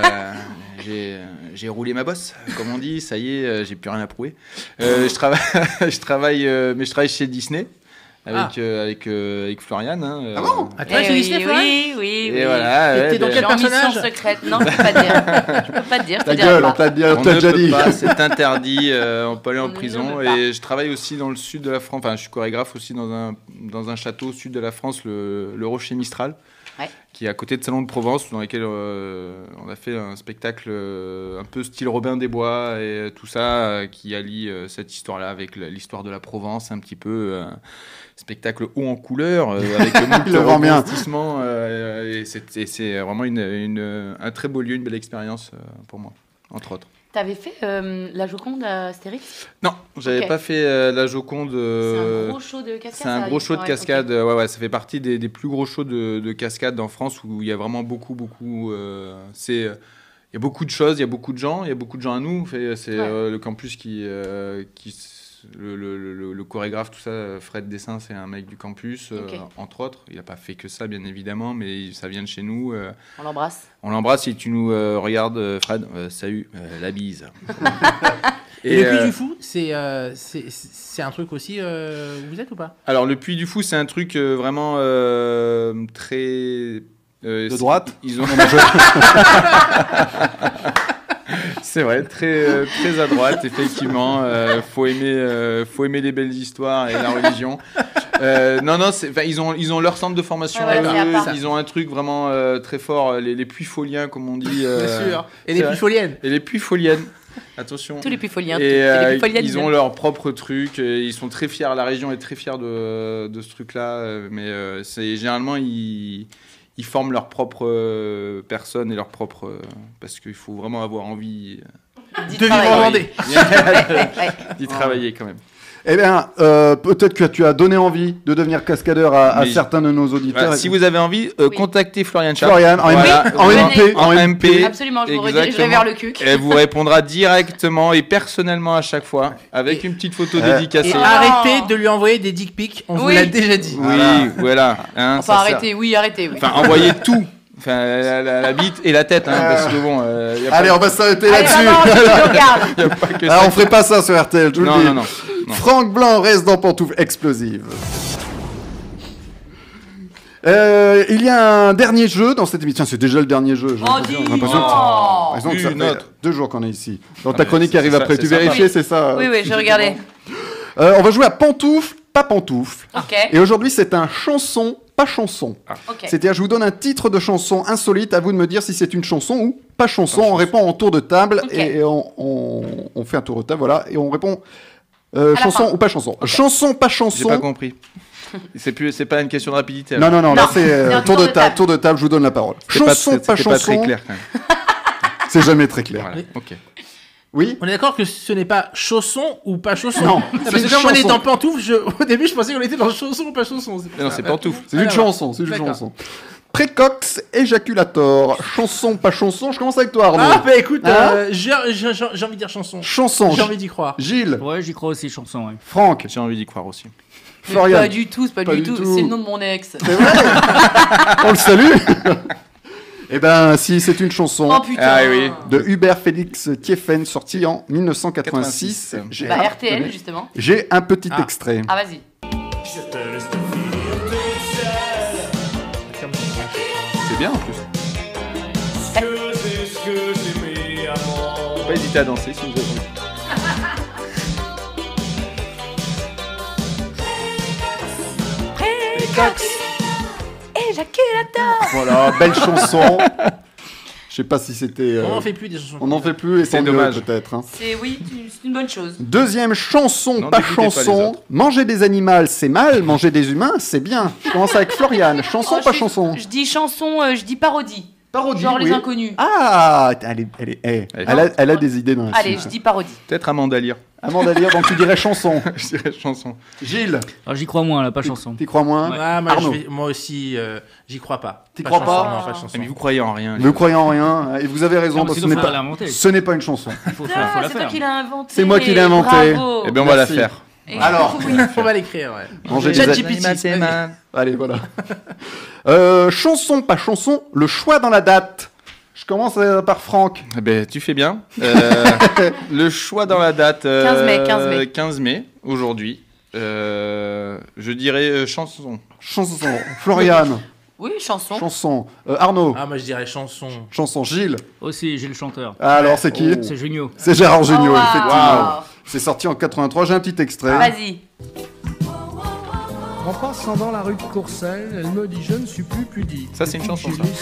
[SPEAKER 5] J'ai roulé ma bosse, comme on dit. Ça y est, j'ai plus rien à prouver. Je travaille chez Disney. Avec Florian. Hein,
[SPEAKER 3] Ah bon chez Disney, Florian
[SPEAKER 4] Oui.
[SPEAKER 5] Et voilà.
[SPEAKER 3] T'es dans quel personnage?
[SPEAKER 4] Mission secrète. Non, je peux pas dire. Je peux pas te dire.
[SPEAKER 2] Ta gueule, on t'a déjà dit.
[SPEAKER 5] C'est interdit. On peut aller en
[SPEAKER 4] On
[SPEAKER 5] prison.
[SPEAKER 4] ne peut pas.
[SPEAKER 5] Et je travaille aussi dans le sud de la France. Enfin, je suis chorégraphe aussi dans un château au sud de la France, le Rocher Mistral.
[SPEAKER 4] Ouais.
[SPEAKER 5] Qui est à côté de Salon de Provence, dans lequel on a fait un spectacle un peu style Robin des Bois et tout ça, qui allie cette histoire-là avec l'histoire de la Provence, un petit peu spectacle haut en couleur, avec le investissement. Et c'est vraiment un très beau lieu, une belle expérience pour moi, entre autres.
[SPEAKER 4] T'avais fait la Joconde à Astérix?
[SPEAKER 5] Non, j'avais pas fait la Joconde.
[SPEAKER 4] C'est un gros show de cascade.
[SPEAKER 5] C'est un gros show de cascade.
[SPEAKER 4] Okay.
[SPEAKER 5] Ouais, ça fait partie des plus gros shows de cascade en France où il y a vraiment beaucoup. Il y a beaucoup de choses, il y a beaucoup de gens à nous. C'est le campus le chorégraphe, tout ça, Fred Dessin, c'est un mec du campus, entre autres. Il n'a pas fait que ça, bien évidemment, mais ça vient de chez nous.
[SPEAKER 4] On l'embrasse.
[SPEAKER 5] On l'embrasse. Si tu nous regardes, Fred, salut, la bise.
[SPEAKER 3] Et le Puy du Fou, c'est un truc aussi où vous êtes ou pas?
[SPEAKER 5] Alors, le Puy du Fou, c'est un truc vraiment très...
[SPEAKER 2] de droite.
[SPEAKER 5] Ils ont... C'est vrai, très à droite, effectivement. Faut aimer les belles histoires et la religion. Ils ont leur centre de formation. Ils ont un truc vraiment très fort. Les Puy-Foliens, comme on dit.
[SPEAKER 3] Bien sûr. Et les Puy-Foliennes.
[SPEAKER 5] Et les Puy-Foliennes. Attention.
[SPEAKER 4] Tous les Puy-Foliens.
[SPEAKER 5] Et ils ont leur propre truc. Ils sont très fiers. La région est très fière de ce truc-là. Mais généralement, ils forment leur propre personne et leur propre... parce qu'il faut vraiment avoir envie
[SPEAKER 3] de vivre en Vendée.
[SPEAKER 5] D'y travailler quand même.
[SPEAKER 2] Eh bien, peut-être que tu as donné envie de devenir cascadeur à certains de nos auditeurs.
[SPEAKER 5] Voilà, si vous avez envie, contactez Florian Chap.
[SPEAKER 2] Florian, en MP.
[SPEAKER 4] Absolument, je vous redirigerai vers le CUC.
[SPEAKER 5] Elle vous répondra directement et personnellement à chaque fois, avec une petite photo dédicacée.
[SPEAKER 3] Et arrêtez de lui envoyer des dick pics, on vous l'a déjà dit.
[SPEAKER 5] Oui, voilà. Hein,
[SPEAKER 4] enfin, arrêtez, oui.
[SPEAKER 5] Enfin, envoyez tout. Enfin, la bite et la tête, hein, parce que bon...
[SPEAKER 2] Allez, on va s'arrêter là-dessus. On ferait pas ça sur RTL, je vous le dis.
[SPEAKER 5] Non.
[SPEAKER 2] Franck Blanc reste dans Pantoufles Explosives. Il y a un dernier jeu dans cette émission. C'est déjà le dernier jeu. J'ai l'impression que ça fait 2 jours qu'on est ici. Donc ta chronique arrive après. Tu vérifies, c'est ça?
[SPEAKER 4] Oui, je regardais.
[SPEAKER 2] On va jouer à Pantoufles, pas Pantoufles.
[SPEAKER 4] Ok.
[SPEAKER 2] Et aujourd'hui, c'est un chanson, pas chanson.
[SPEAKER 4] Okay.
[SPEAKER 2] C'est-à-dire, je vous donne un titre de chanson insolite. À vous de me dire si c'est une chanson ou pas chanson. On répond en tour de table et on fait un tour de table, voilà. Et on répond chanson ou pas chanson. Okay. Chanson, pas chanson.
[SPEAKER 5] J'ai pas compris. C'est pas une question de rapidité.
[SPEAKER 2] Non, là c'est tour de table. Tour de table, je vous donne la parole. Chanson, pas chanson.
[SPEAKER 5] C'est pas très clair quand même.
[SPEAKER 2] C'est jamais très clair.
[SPEAKER 5] Voilà. Ok.
[SPEAKER 2] Oui.
[SPEAKER 3] On est d'accord que ce n'est pas chausson ou pas chausson.
[SPEAKER 2] Non.
[SPEAKER 3] Parce que comme on est dans pantoufle, au début je pensais qu'on était dans chanson ou pas chanson.
[SPEAKER 5] Non, c'est pantoufle.
[SPEAKER 2] C'est une chanson. C'est une chanson. Précox éjaculator. Chanson, pas chanson. Je commence avec toi, Arnaud.
[SPEAKER 3] Ah, bah écoute, j'ai envie de dire chanson.
[SPEAKER 2] Chanson.
[SPEAKER 3] J'ai envie d'y croire.
[SPEAKER 2] Gilles.
[SPEAKER 6] Ouais, j'y crois aussi, chanson. Ouais.
[SPEAKER 2] Franck.
[SPEAKER 5] J'ai envie d'y croire aussi.
[SPEAKER 2] Florian.
[SPEAKER 4] Pas du tout, c'est pas du tout. C'est le nom de mon ex.
[SPEAKER 2] C'est vrai. On le salue. Eh ben, si c'est une chanson de Hubert Félix Thieffen, sortie en 1986.
[SPEAKER 4] RTL, justement.
[SPEAKER 2] J'ai un petit extrait.
[SPEAKER 4] Ah, vas-y.
[SPEAKER 5] C'est bien en plus. Faut pas hésiter à danser si vous avez envie.
[SPEAKER 4] Précox éjaculator.
[SPEAKER 2] Voilà, belle chanson. Je sais pas si c'était.
[SPEAKER 3] On n'en fait plus des chansons.
[SPEAKER 2] On n'en fait plus et
[SPEAKER 5] C'est
[SPEAKER 2] tant mieux,
[SPEAKER 5] dommage.
[SPEAKER 2] peut-être. Hein.
[SPEAKER 4] C'est une bonne chose.
[SPEAKER 2] Deuxième chanson,
[SPEAKER 5] Non,
[SPEAKER 2] pas
[SPEAKER 5] n'écoutez pas les
[SPEAKER 2] chanson.
[SPEAKER 5] autres.
[SPEAKER 2] Manger des animaux, c'est mal. Manger des humains, c'est bien. Je commence avec Floriane. Chanson,
[SPEAKER 4] Oh,
[SPEAKER 2] pas chanson.
[SPEAKER 4] Je dis chanson, je dis parodie.
[SPEAKER 2] Parodie,
[SPEAKER 4] Genre
[SPEAKER 2] oui.
[SPEAKER 4] les inconnus.
[SPEAKER 2] Ah, elle a des idées dans la
[SPEAKER 4] Allez,
[SPEAKER 2] suite.
[SPEAKER 4] je dis parodie.
[SPEAKER 5] Peut-être Amanda Lear.
[SPEAKER 2] Amanda Lear, donc tu dirais chanson.
[SPEAKER 5] Je dirais chanson.
[SPEAKER 2] Gilles,
[SPEAKER 6] Alors j'y crois moins là, pas chanson.
[SPEAKER 2] t'y crois moins
[SPEAKER 3] Ah,
[SPEAKER 2] Arnaud.
[SPEAKER 3] moi aussi, j'y crois pas.
[SPEAKER 2] T'y
[SPEAKER 3] Pas
[SPEAKER 2] crois
[SPEAKER 3] chanson,
[SPEAKER 2] pas
[SPEAKER 3] Non, pas de chanson.
[SPEAKER 5] Mais vous croyez en rien.
[SPEAKER 2] Ne croyant en rien, et vous avez raison,
[SPEAKER 6] Non, mais
[SPEAKER 2] parce que
[SPEAKER 6] sinon,
[SPEAKER 2] ce n'est
[SPEAKER 6] faudrait
[SPEAKER 2] pas,
[SPEAKER 6] l'inventer.
[SPEAKER 2] ce n'est pas une chanson.
[SPEAKER 6] Faut
[SPEAKER 4] Ah,
[SPEAKER 6] la
[SPEAKER 4] c'est toi
[SPEAKER 6] faire.
[SPEAKER 4] qui l'as inventé.
[SPEAKER 2] C'est moi qui l'ai inventé.
[SPEAKER 4] Bravo.
[SPEAKER 5] Eh bien, on va la
[SPEAKER 2] Merci.
[SPEAKER 5] faire.
[SPEAKER 4] Et-
[SPEAKER 2] Alors.
[SPEAKER 3] On va l'écrire, ouais.
[SPEAKER 2] Manger des
[SPEAKER 3] ChatGPT.
[SPEAKER 2] Allez, voilà. Chanson, pas chanson, le choix dans la date. Je commence par Franck.
[SPEAKER 5] Eh ben, tu fais bien. Le choix dans la date.
[SPEAKER 4] 15 mai, 15 mai.
[SPEAKER 5] 15 mai, aujourd'hui. Je dirais chanson.
[SPEAKER 2] Chanson. Floriane.
[SPEAKER 4] Oui, chanson.
[SPEAKER 2] Chanson. Arnaud.
[SPEAKER 3] Ah, moi je dirais chanson.
[SPEAKER 2] Chanson. Gilles.
[SPEAKER 6] Aussi, j'ai le chanteur.
[SPEAKER 2] Ah, alors, c'est qui
[SPEAKER 6] C'est Junio.
[SPEAKER 2] C'est Gérard Jugnot,
[SPEAKER 4] Oh, wow.
[SPEAKER 2] effectivement. C'est sorti en 83. J'ai un petit extrait.
[SPEAKER 4] Vas-y.
[SPEAKER 10] En passant dans la rue de Courcelles, elle me dit je ne suis plus pudique.
[SPEAKER 5] Ça, c'est une chanson, ça.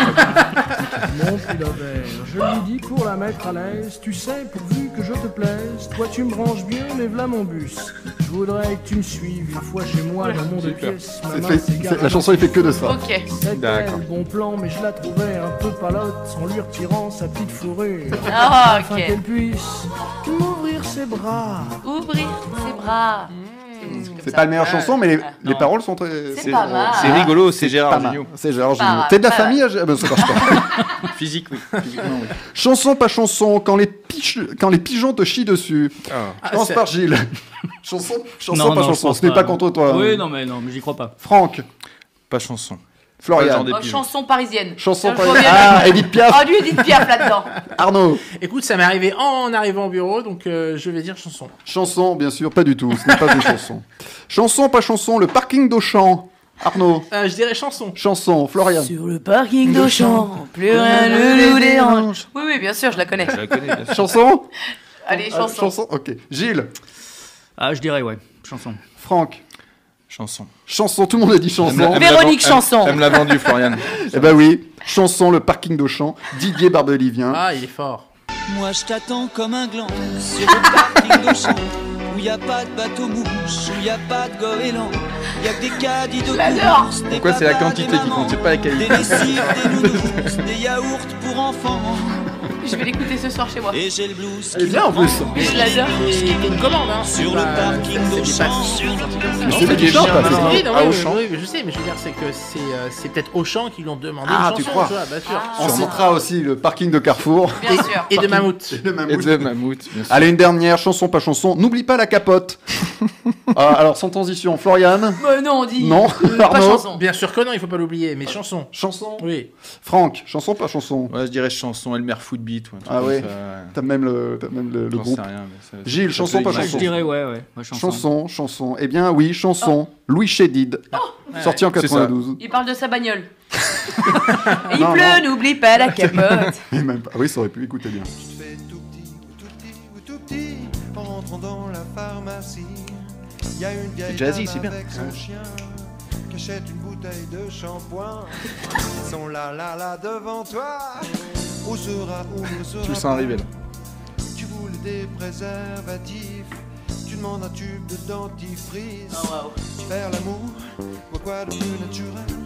[SPEAKER 10] Mon pull à verre, je lui dis pour la mettre à l'aise, tu sais, pourvu que je te plaise, toi tu me branches bien, mais v'là mon bus. Je voudrais que tu me suives une fois chez moi dans mon deux
[SPEAKER 5] Super.
[SPEAKER 10] pièces.
[SPEAKER 2] C'est
[SPEAKER 10] Ma
[SPEAKER 2] fait-
[SPEAKER 10] main s'égare
[SPEAKER 2] la chanson, il fait que de ça.
[SPEAKER 4] Ok.
[SPEAKER 10] C'était
[SPEAKER 5] D'accord.
[SPEAKER 10] le bon plan, mais je la trouvais un peu palote en lui retirant sa petite fourrure.
[SPEAKER 4] Ah,
[SPEAKER 10] Afin
[SPEAKER 4] ok.
[SPEAKER 10] qu'elle puisse m'ouvrir ses bras.
[SPEAKER 4] Ouvrir ses bras.
[SPEAKER 2] C'est pas la meilleure chanson, mais les
[SPEAKER 6] Non.
[SPEAKER 2] paroles sont très.
[SPEAKER 4] C'est pas mal.
[SPEAKER 5] C'est rigolo, c'est
[SPEAKER 2] pas
[SPEAKER 5] Gérard
[SPEAKER 2] mal.
[SPEAKER 5] Jugnot.
[SPEAKER 2] C'est Gérard
[SPEAKER 4] Pas
[SPEAKER 2] Jugnot.
[SPEAKER 4] mal,
[SPEAKER 2] T'es de la
[SPEAKER 4] pas
[SPEAKER 2] famille ah, ben, ça marche pas.
[SPEAKER 5] Physique, oui. Physiquement, oui.
[SPEAKER 2] Chanson, pas chanson, quand les pigeons te chient dessus. Je commence
[SPEAKER 3] c'est-
[SPEAKER 2] par Gilles. Chanson,
[SPEAKER 6] Non,
[SPEAKER 2] pas
[SPEAKER 6] non, je
[SPEAKER 2] chanson.
[SPEAKER 6] pense
[SPEAKER 2] Ce n'est pas contre toi.
[SPEAKER 6] Oui, non, mais j'y crois pas.
[SPEAKER 2] Franck,
[SPEAKER 5] Pas chanson.
[SPEAKER 2] Florian.
[SPEAKER 5] Des
[SPEAKER 4] Oh,
[SPEAKER 5] pigeons.
[SPEAKER 4] chanson parisienne.
[SPEAKER 2] Chanson
[SPEAKER 4] Je vois
[SPEAKER 2] pas.
[SPEAKER 4] bien.
[SPEAKER 2] Ah, Edith Piaf.
[SPEAKER 4] Oh, du Edith Piaf là-dedans.
[SPEAKER 2] Arnaud.
[SPEAKER 3] Écoute, ça m'est arrivé en arrivant au bureau, donc je vais dire chanson.
[SPEAKER 2] Chanson, bien sûr, pas du tout. Ce n'est pas une chanson. Chanson, pas chanson, le parking d'Auchan. Arnaud.
[SPEAKER 3] Je dirais chanson.
[SPEAKER 2] Chanson, Florian.
[SPEAKER 4] Sur le parking d'Auchan, plus rien ne nous dérange. Oui, oui, bien sûr, je la connais.
[SPEAKER 5] Je la connais, bien sûr.
[SPEAKER 2] Chanson.
[SPEAKER 4] Allez,
[SPEAKER 2] Ah,
[SPEAKER 4] chanson.
[SPEAKER 2] ok. Gilles.
[SPEAKER 6] Ah, je dirais, ouais, chanson.
[SPEAKER 2] Franck.
[SPEAKER 5] Chanson.
[SPEAKER 2] Chanson, tout le monde a dit chanson.
[SPEAKER 5] Elle me l'a
[SPEAKER 4] Véronique
[SPEAKER 5] vend-
[SPEAKER 4] Chanson.
[SPEAKER 5] Elle me l'a vendu, Florian.
[SPEAKER 2] Eh ben oui. Chanson, le parking d'Auchan. Didier Barbelivien.
[SPEAKER 3] Ah, il est fort.
[SPEAKER 11] Moi je t'attends comme un gland sur le parking d'Auchan où y a pas de bateau mouche, où y a pas de goéland, y a que des caddies de
[SPEAKER 4] l'adore.
[SPEAKER 11] course, des
[SPEAKER 5] Pourquoi c'est la
[SPEAKER 11] papas,
[SPEAKER 5] quantité
[SPEAKER 11] des
[SPEAKER 5] qui
[SPEAKER 11] mamans,
[SPEAKER 5] compte, c'est pas la qualité.
[SPEAKER 11] des lessives, des nounours, des yaourts pour enfants.
[SPEAKER 4] Je vais l'écouter ce soir chez moi.
[SPEAKER 11] Et j'ai le blues
[SPEAKER 2] Elle est bien en plus.
[SPEAKER 4] Je l'adore.
[SPEAKER 3] C'est une commande, hein.
[SPEAKER 11] sur le
[SPEAKER 3] C'est pas-
[SPEAKER 11] parking
[SPEAKER 3] c'est
[SPEAKER 11] d'Auchan.
[SPEAKER 2] Mais
[SPEAKER 5] Non,
[SPEAKER 2] c'est lui qui
[SPEAKER 5] c'est
[SPEAKER 2] chante,
[SPEAKER 5] bien,
[SPEAKER 2] là,
[SPEAKER 5] non,
[SPEAKER 2] c'est ça.
[SPEAKER 3] Oui, non,
[SPEAKER 5] Ah,
[SPEAKER 3] oui,
[SPEAKER 5] Auchan.
[SPEAKER 3] oui, oui, je sais, mais je veux dire, c'est que c'est peut-être Auchan qui l'ont demandé
[SPEAKER 2] Ah,
[SPEAKER 3] une
[SPEAKER 2] tu
[SPEAKER 3] chanson,
[SPEAKER 2] crois
[SPEAKER 3] vois, bien sûr.
[SPEAKER 2] On citera aussi le parking de Carrefour.
[SPEAKER 4] Bien sûr.
[SPEAKER 3] Et de Mammouth.
[SPEAKER 2] Le
[SPEAKER 5] Et
[SPEAKER 2] mammouth.
[SPEAKER 5] de Mammouth, bien sûr.
[SPEAKER 2] Allez, une dernière, chanson, pas chanson. N'oublie pas la capote. Alors, sans transition, Florian.
[SPEAKER 4] Non, on dit.
[SPEAKER 2] Non,
[SPEAKER 4] Pas
[SPEAKER 2] Arnaud.
[SPEAKER 4] chanson.
[SPEAKER 3] Bien sûr que non, il faut pas l'oublier, mais chanson.
[SPEAKER 2] Chanson.
[SPEAKER 3] Oui.
[SPEAKER 2] Franck, chanson, pas chanson.
[SPEAKER 5] Ouais, je dirais chanson, Elmer Footbeat. Ou un truc
[SPEAKER 2] Ah
[SPEAKER 5] comme
[SPEAKER 2] ouais.
[SPEAKER 5] ça, ouais.
[SPEAKER 2] T'as même le
[SPEAKER 5] J'en
[SPEAKER 2] groupe.
[SPEAKER 5] sais rien, mais ça-
[SPEAKER 2] Gilles,
[SPEAKER 5] ça
[SPEAKER 2] chanson,
[SPEAKER 5] peut
[SPEAKER 2] pas
[SPEAKER 5] exister.
[SPEAKER 2] chanson.
[SPEAKER 6] Je dirais, ouais, chanson.
[SPEAKER 2] Chanson. Eh bien, oui, chanson. Louis Chédid. Sorti en
[SPEAKER 5] c'est ça.
[SPEAKER 2] 92.
[SPEAKER 4] Il parle de sa bagnole. Il
[SPEAKER 2] Non,
[SPEAKER 4] pleut, n'oublie pas la capote.
[SPEAKER 2] Et même pas. Ah oui, ça aurait pu écouter bien.
[SPEAKER 12] Tu te fais tout petit, ou tout petit, en rentrant dans la pharmacie. Il y a une vieille
[SPEAKER 5] jazzy,
[SPEAKER 12] dame
[SPEAKER 5] c'est bien.
[SPEAKER 12] avec son chien qui achète une bouteille de shampoing. Ils sont là devant toi. Où ne sera
[SPEAKER 5] Tu le sens
[SPEAKER 12] pas.
[SPEAKER 5] arriver là.
[SPEAKER 12] Tu voulais des préservatifs. Tu demandes un tube de dentifrice.
[SPEAKER 4] Oh, wow.
[SPEAKER 12] Faire l'amour, quoi de plus naturel.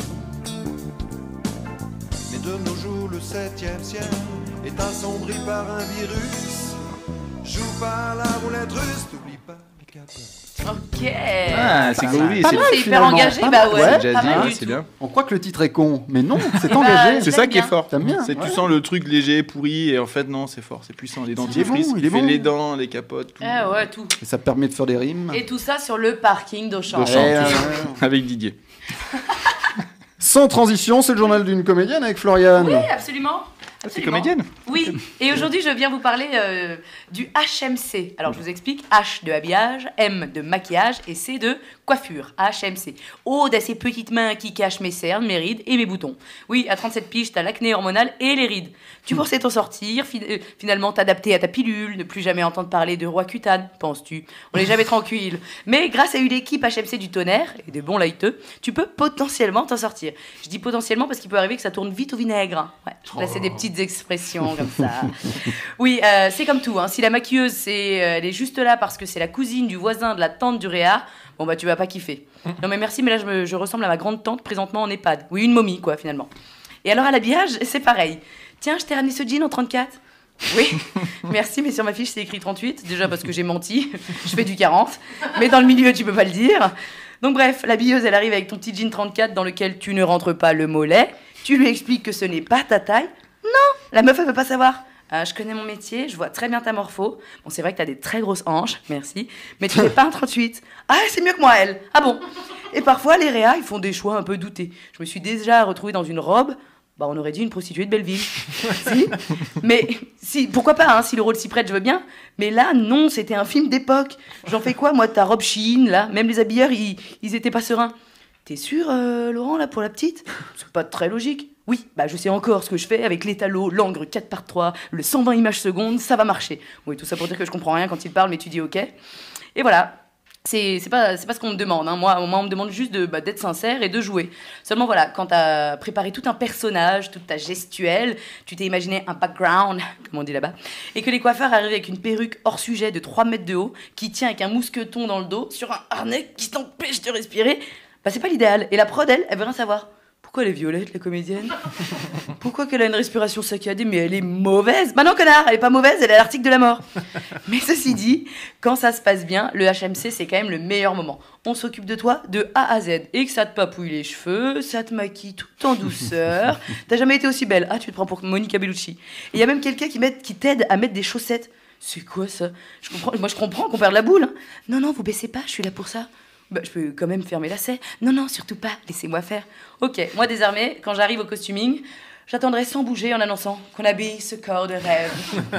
[SPEAKER 12] Mais de nos jours, le 7e ciel est assombri par un virus. Joue pas la roulette russe, t'oublie pas les capotes.
[SPEAKER 4] Ok.
[SPEAKER 5] Ah, c'est cool, oui,
[SPEAKER 4] Pas
[SPEAKER 5] c'est
[SPEAKER 4] mal, c'est hyper
[SPEAKER 2] finalement.
[SPEAKER 4] engagé,
[SPEAKER 2] Pas
[SPEAKER 4] bah
[SPEAKER 2] mal,
[SPEAKER 4] ouais.
[SPEAKER 2] ouais.
[SPEAKER 4] Pas
[SPEAKER 5] jazzy,
[SPEAKER 4] mal
[SPEAKER 5] ouais,
[SPEAKER 4] du
[SPEAKER 5] c'est
[SPEAKER 4] tout.
[SPEAKER 5] bien.
[SPEAKER 2] On croit que le titre est con, mais non, c'est
[SPEAKER 4] Eh ben,
[SPEAKER 2] engagé.
[SPEAKER 5] C'est ça
[SPEAKER 4] J'aime
[SPEAKER 5] qui est
[SPEAKER 4] bien.
[SPEAKER 5] fort.
[SPEAKER 2] T'aimes bien,
[SPEAKER 5] C'est que
[SPEAKER 2] ouais.
[SPEAKER 5] tu sens le truc léger, pourri, et en fait, non, c'est fort, c'est puissant. Les dentifrices,
[SPEAKER 2] il est
[SPEAKER 5] il fait
[SPEAKER 2] bon.
[SPEAKER 5] les dents, les capotes, tout.
[SPEAKER 4] Eh ouais, tout.
[SPEAKER 2] Et ça permet de faire des rimes.
[SPEAKER 4] Et tout ça sur le parking d'Auchan.
[SPEAKER 5] D'Auchan.
[SPEAKER 2] Eh,
[SPEAKER 5] tout ça.
[SPEAKER 2] ouais.
[SPEAKER 5] Avec Didier.
[SPEAKER 2] Sans transition, c'est le journal d'une comédienne avec Florian.
[SPEAKER 4] Oui, absolument.
[SPEAKER 5] C'est
[SPEAKER 4] Absolument.
[SPEAKER 5] comédienne.
[SPEAKER 4] Oui, et aujourd'hui je viens vous parler du HMC. Alors je vous explique, H de habillage, M de maquillage et C de Coiffure, HMC. Ode à ces petites mains qui cachent mes cernes, mes rides et mes boutons. Oui, à 37 piges, t'as l'acné hormonal et les rides. Tu pensais t'en sortir, finalement t'adapter à ta pilule, ne plus jamais entendre parler de Roaccutane, penses-tu. On n'est jamais tranquille. Mais grâce à une équipe HMC du tonnerre, et des bons lighteux, tu peux potentiellement t'en sortir. Je dis potentiellement parce qu'il peut arriver que ça tourne vite au vinaigre. Ouais, je plaçais des petites expressions comme ça. Oui, c'est comme tout. Si la maquilleuse, elle est juste là parce que c'est la cousine du voisin de la tante du Réa, bon bah tu vas pas kiffer. Non mais merci, mais là je ressemble à ma grande tante présentement en EHPAD. Oui, une momie quoi finalement. Et alors à l'habillage, c'est pareil. Tiens, je t'ai ramené ce jean en 34. Oui, merci, mais sur ma fiche c'est écrit 38. Déjà parce que j'ai menti, je fais du 40. Mais dans le milieu tu peux pas le dire. Donc bref, l'habilleuse elle arrive avec ton petit jean 34 dans lequel tu ne rentres pas le mollet. Tu lui expliques que ce n'est pas ta taille. Non, la meuf elle veut pas savoir. Je connais mon métier, je vois très bien ta morpho. Bon, c'est vrai que t'as des très grosses hanches, merci. Mais tu fais pas un 38. Ah, c'est mieux que moi, elle. Ah bon. Et parfois, les réas, ils font des choix un peu doutés. Je me suis déjà retrouvée dans une robe. Bah, on aurait dit une prostituée de Belleville. Si. Mais, si, pourquoi pas, si le rôle s'y prête, je veux bien. Mais là, non, c'était un film d'époque. J'en fais quoi, moi, de ta robe Shein, là? Même les habilleurs, ils étaient pas sereins. T'es sûr, Laurent, là, pour la petite? C'est pas très logique. Oui, bah je sais encore ce que je fais avec l'étalo, l'angre 4x3, le 120 images secondes, ça va marcher. Oui, tout ça pour dire que je comprends rien quand il parle, mais tu dis ok. Et voilà, c'est pas ce qu'on me demande. Moi, on me demande juste d'être sincère et de jouer. Seulement voilà, quand t'as préparé tout un personnage, toute ta gestuelle, tu t'es imaginé un background, comme on dit là-bas, et que les coiffeurs arrivent avec une perruque hors sujet de 3 mètres de haut, qui tient avec un mousqueton dans le dos, sur un harnais qui t'empêche de respirer, bah c'est pas l'idéal. Et la prod, elle veut rien savoir. Pourquoi elle est violette, la comédienne? Pourquoi qu'elle a une respiration saccadée? Mais elle est mauvaise. Bah non, connard, elle est pas mauvaise, elle est à l'article de la mort. Mais ceci dit, quand ça se passe bien, le HMC, c'est quand même le meilleur moment. On s'occupe de toi de A à Z. Et que ça te papouille les cheveux, ça te maquille tout en douceur. T'as jamais été aussi belle. Ah, tu te prends pour Monica Bellucci. Et il y a même quelqu'un qui t'aide à mettre des chaussettes. C'est quoi ça? Moi, je comprends qu'on perd la boule. Non, vous baissez pas, je suis là pour ça. Bah, je peux quand même faire mes lacets. Non, surtout pas, laissez-moi faire. Ok, moi désormais, quand j'arrive au costuming, j'attendrai sans bouger en annonçant qu'on habille ce corps de rêve.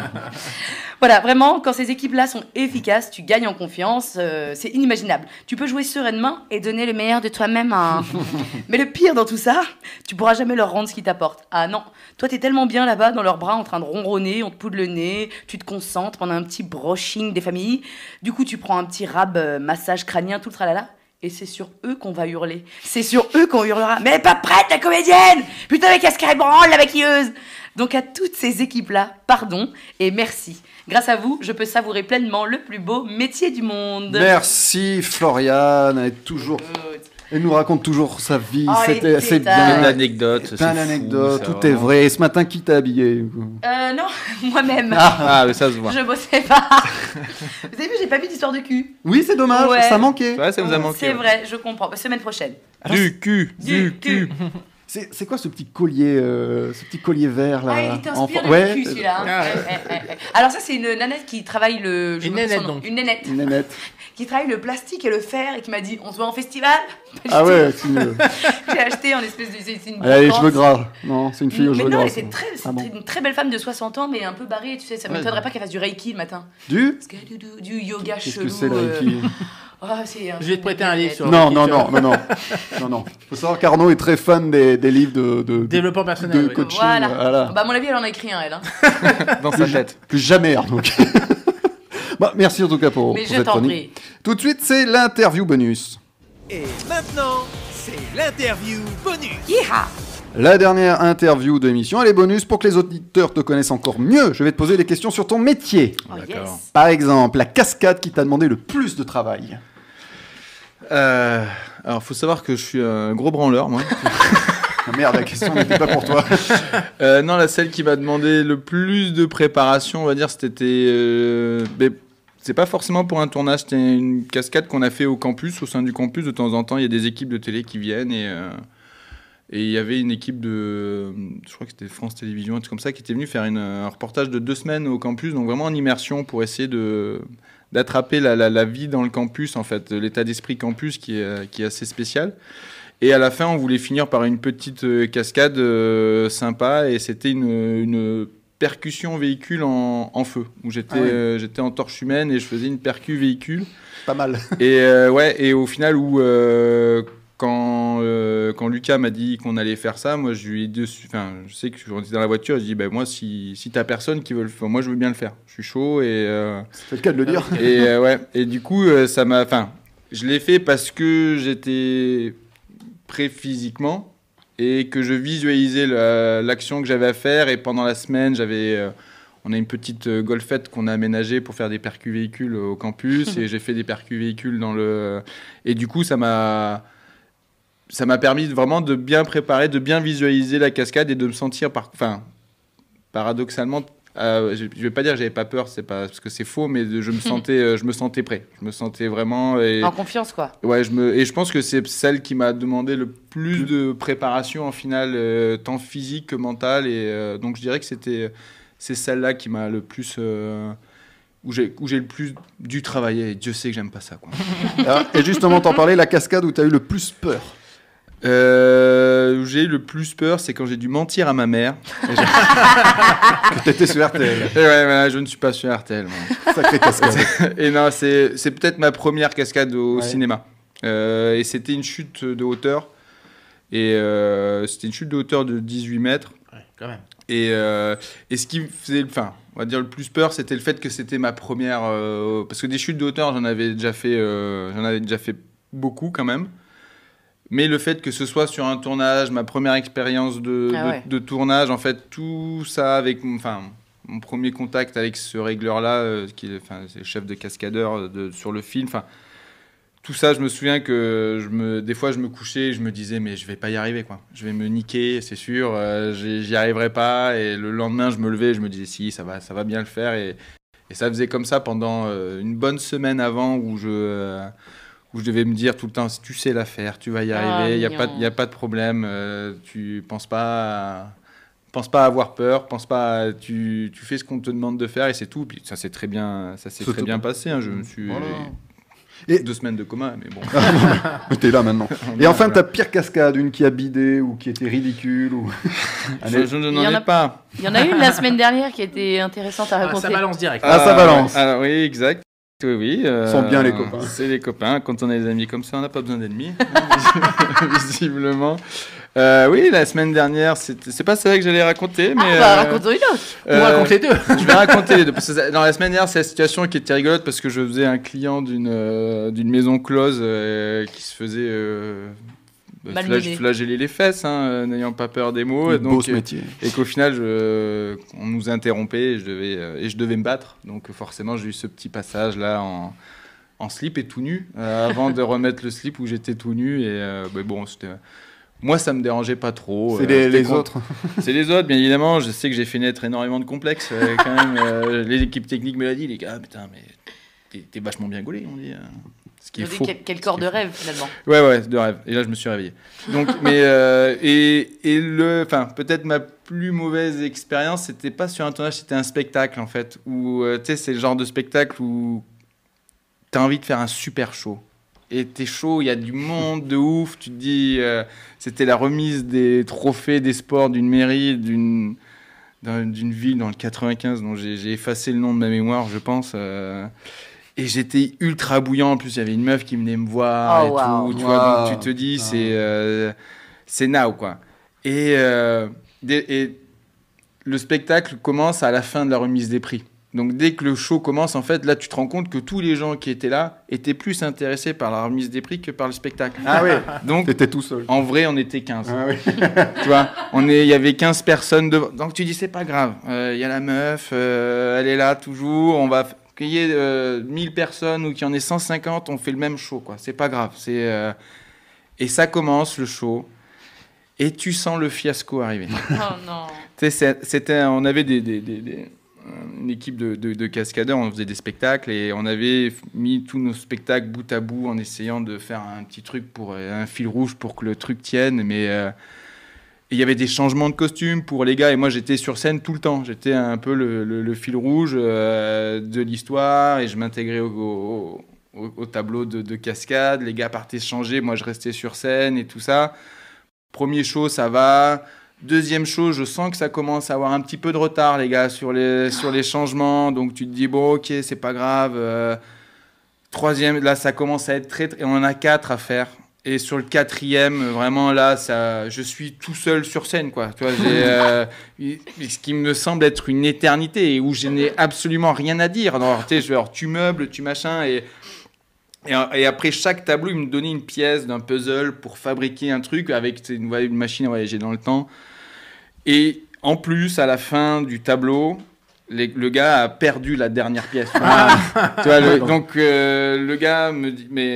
[SPEAKER 4] Voilà, vraiment, quand ces équipes-là sont efficaces, tu gagnes en confiance, c'est inimaginable. Tu peux jouer sereinement et donner le meilleur de toi-même. Mais le pire dans tout ça, tu pourras jamais leur rendre ce qu'ils t'apportent. Ah non, toi t'es tellement bien là-bas dans leurs bras en train de ronronner, on te poudre le nez, tu te concentres pendant un petit brushing des familles. Du coup, tu prends un petit rab massage crânien, tout le tralala. Et c'est sur eux qu'on va hurler. C'est sur eux qu'on hurlera. Mais elle est pas prête, la comédienne! Putain, mais qu'est-ce qu'elle branle, la maquilleuse! Donc à toutes ces équipes-là, pardon et merci. Grâce à vous, je peux savourer pleinement le plus beau métier du monde.
[SPEAKER 2] Merci Floriane, elle est toujours... Elle nous raconte toujours sa vie, c'est bien.
[SPEAKER 5] Plein d'anecdotes.
[SPEAKER 2] Plein d'anecdotes, tout est vrai. Et ce matin, qui t'a habillé?
[SPEAKER 4] Non, moi-même.
[SPEAKER 5] Mais ça se voit.
[SPEAKER 4] Je bossais pas. Vous avez vu, j'ai pas vu d'histoire de cul.
[SPEAKER 2] Oui, c'est dommage, ça manquait.
[SPEAKER 5] Ouais, ça nous a manqué.
[SPEAKER 4] C'est vrai, je comprends. Semaine prochaine.
[SPEAKER 5] Du cul.
[SPEAKER 2] C'est quoi ce petit collier vert là?
[SPEAKER 4] Il t'inspire le cul celui-là. Alors ça c'est une nanette qui travaille le...
[SPEAKER 3] Une nénette donc.
[SPEAKER 4] Une nénette.
[SPEAKER 2] Une nénette.
[SPEAKER 4] Qui travaille le plastique et le fer et qui m'a dit on se voit en festival.
[SPEAKER 2] Ah ouais, c'est mieux.
[SPEAKER 4] J'ai acheté en espèce de... C'est une
[SPEAKER 2] elle a les cheveux gras. Non, c'est une fille aux cheveux gras.
[SPEAKER 4] C'est une très belle femme de 60 ans mais un peu barrée, tu sais, ça m'étonnerait pas qu'elle fasse du reiki le matin.
[SPEAKER 2] Du
[SPEAKER 4] yoga chelou.
[SPEAKER 2] Qu'est-ce que c'est le reiki?
[SPEAKER 3] Je vais te prêter un livre sur le
[SPEAKER 2] Non. Faut savoir qu'Arnaud est très fan des livres de
[SPEAKER 3] développement personnel.
[SPEAKER 2] De coaching.
[SPEAKER 4] Voilà. Bah, à mon avis, elle en a écrit un, elle.
[SPEAKER 5] Dans sa tête.
[SPEAKER 2] Plus jamais, Arnaud. Merci en tout cas pour cette chronique. Tout de suite, c'est l'interview bonus.
[SPEAKER 1] Et maintenant, c'est l'interview bonus.
[SPEAKER 4] Yeeha!
[SPEAKER 2] La dernière interview de l'émission, elle est bonus pour que les auditeurs te connaissent encore mieux. Je vais te poser des questions sur ton métier.
[SPEAKER 4] Yes.
[SPEAKER 2] Par exemple, la cascade qui t'a demandé le plus de travail.
[SPEAKER 5] Alors, faut savoir que je suis un gros branleur, moi.
[SPEAKER 2] Ah merde, la question n'était pas pour toi.
[SPEAKER 5] Non, celle qui m'a demandé le plus de préparation, on va dire, c'était... c'est pas forcément pour un tournage, c'était une cascade qu'on a fait au campus, au sein du campus. De temps en temps, il y a des équipes de télé qui viennent et il y avait une équipe de... Je crois que c'était France Télévisions, un truc comme ça, qui était venue faire un reportage de 2 semaines au campus, donc vraiment en immersion pour essayer d'attraper la vie dans le campus, en fait, l'état d'esprit campus qui est assez spécial. Et à la fin, on voulait finir par une petite cascade sympa, et c'était une percussion véhicule en feu, où j'étais en torche humaine et je faisais une percu véhicule.
[SPEAKER 2] Pas mal.
[SPEAKER 5] Et au final, quand Lucas m'a dit qu'on allait faire ça, moi je lui ai dit, enfin, je sais que on était dans la voiture, je dis moi si t'as personne qui veut le faire, moi je veux bien le faire, je suis chaud et
[SPEAKER 2] c'est le cas de le dire.
[SPEAKER 5] Et du coup ça m'a, enfin, je l'ai fait parce que j'étais prêt physiquement et que je visualisais l'action que j'avais à faire, et pendant la semaine on a une petite golfette qu'on a aménagée pour faire des percus véhicules au campus et j'ai fait des percus véhicules et du coup ça m'a permis vraiment de bien préparer, de bien visualiser la cascade et de me sentir, paradoxalement, je vais pas dire que j'avais pas peur, c'est pas parce que c'est faux, mais je me sentais prêt. Je me sentais vraiment
[SPEAKER 4] en confiance, quoi.
[SPEAKER 5] Ouais, je pense que c'est celle qui m'a demandé le plus de préparation en finale, tant physique que mentale, et donc je dirais que c'est celle-là qui m'a le plus où j'ai le plus dû travailler, et Dieu sait que j'aime pas ça, quoi.
[SPEAKER 2] Et justement, t'en parlais, la cascade où t'as eu le plus peur.
[SPEAKER 5] Où j'ai eu le plus peur, c'est quand j'ai dû mentir à ma mère.
[SPEAKER 2] Que t'étais sur RTL.
[SPEAKER 5] Ouais, je ne suis pas sur RTL. Moi.
[SPEAKER 2] Sacrée cascade.
[SPEAKER 5] Et non, c'est peut-être ma première cascade au cinéma. Et c'était une chute de hauteur. Et c'était une chute de hauteur de 18 mètres.
[SPEAKER 3] Ouais, quand même.
[SPEAKER 5] Et ce qui me faisait, on va dire le plus peur, c'était le fait que c'était ma première. Parce que des chutes de hauteur, j'en avais déjà fait beaucoup quand même. Mais le fait que ce soit sur un tournage, ma première expérience de tournage, en fait, tout ça avec mon premier contact avec ce régleur-là, c'est le chef de cascadeur sur le film, tout ça, je me souviens que des fois, je me couchais et je me disais, mais je vais pas y arriver, quoi. Je vais me niquer, c'est sûr, j'y arriverai pas. Et le lendemain, je me levais et je me disais, si, ça va bien le faire. Et ça faisait comme ça pendant une bonne semaine avant où je devais me dire tout le temps, si tu sais la faire, tu vas y arriver, il y a pas de problème, tu penses pas à avoir peur, tu fais ce qu'on te demande de faire et c'est tout. Puis ça s'est très bien passé, hein, je me suis 2 semaines de coma, mais bon.
[SPEAKER 2] T'es là maintenant. Et enfin, ta pire cascade, une qui a bidé ou qui était ridicule ou...
[SPEAKER 5] Je n'en ai pas.
[SPEAKER 4] Il y en a une la semaine dernière qui était intéressante à raconter.
[SPEAKER 3] Ça balance direct.
[SPEAKER 2] Ça balance.
[SPEAKER 5] Oui, exact. Oui,
[SPEAKER 2] sont bien les copains.
[SPEAKER 5] C'est les copains. Quand on a des amis comme ça, on n'a pas besoin d'ennemis, visiblement. Oui, la semaine dernière, c'est pas ça que j'allais raconter, mais
[SPEAKER 4] raconte-en une autre.
[SPEAKER 3] On raconte les deux.
[SPEAKER 5] Je vais raconter les deux. Parce que dans la semaine dernière, c'est la situation qui était rigolote parce que je faisais un client d'une maison close qui se faisait flageller les fesses, n'ayant pas peur des mots.
[SPEAKER 2] Beau ce métier.
[SPEAKER 5] Et qu'au final, on nous interrompait et je devais me battre. Donc forcément, j'ai eu ce petit passage là en slip et tout nu avant de remettre le slip où j'étais tout nu. Mais bon, moi, ça me dérangeait pas trop.
[SPEAKER 2] C'est les autres.
[SPEAKER 5] C'est les autres, bien évidemment. Je sais que j'ai fait naître énormément de complexes. Quand même, l'équipe technique me l'a dit. Les gars, putain, mais t'es vachement bien gaulé, on dit. Ce qui est faux.
[SPEAKER 4] Quel corps de rêve, finalement.
[SPEAKER 5] Ouais, de rêve. Et là, je me suis réveillé. Donc, mais peut-être ma plus mauvaise expérience, c'était pas sur un tournage, c'était un spectacle en fait. Où tu sais, c'est le genre de spectacle où t'as envie de faire un super show. Et t'es chaud, il y a du monde de ouf. Tu te dis, c'était la remise des trophées des sports d'une mairie, d'une ville dans le 95 dont j'ai effacé le nom de ma mémoire, je pense. Et j'étais ultra bouillant. En plus, il y avait une meuf qui venait me voir tout. Tu vois, donc tu te dis, c'est now, quoi. Et le spectacle commence à la fin de la remise des prix. Donc, dès que le show commence, en fait, là, tu te rends compte que tous les gens qui étaient là étaient plus intéressés par la remise des prix que par le spectacle.
[SPEAKER 2] Ah oui.
[SPEAKER 5] Donc,
[SPEAKER 2] t'étais tout seul.
[SPEAKER 5] En vrai, on était 15.
[SPEAKER 2] Ah oui.
[SPEAKER 5] Tu vois, il y avait 15 personnes devant. Donc, tu dis, c'est pas grave. Il y a la meuf, elle est là toujours. On va qu'il y ait 1000 personnes ou qu'il y en ait 150, on fait le même show, quoi. C'est pas grave. Et ça commence, le show. Et tu sens le fiasco arriver.
[SPEAKER 4] Oh non.
[SPEAKER 5] On avait une équipe de cascadeurs, on faisait des spectacles et on avait mis tous nos spectacles bout à bout en essayant de faire un petit truc un fil rouge pour que le truc tienne, mais il y avait des changements de costumes pour les gars et moi j'étais sur scène tout le temps, j'étais un peu le fil rouge de l'histoire et je m'intégrais au tableau de cascade, les gars partaient se changer, moi je restais sur scène et tout ça. Premier show, ça va. Deuxième chose, je sens que ça commence à avoir un petit peu de retard, les gars, sur les changements. Donc tu te dis, bon, ok, c'est pas grave. Troisième, là, ça commence à être et on en a 4 à faire. Et sur le 4e, vraiment, là, je suis tout seul sur scène, quoi. Tu vois, ce qui me semble être une éternité et où je n'ai absolument rien à dire. Alors, tu sais, genre, tu meubles, tu machin. Et après chaque tableau, il me donnait une pièce d'un puzzle pour fabriquer un truc avec une machine à voyager dans le temps. Et en plus, à la fin du tableau, le gars a perdu la dernière pièce. Tu vois, donc le gars me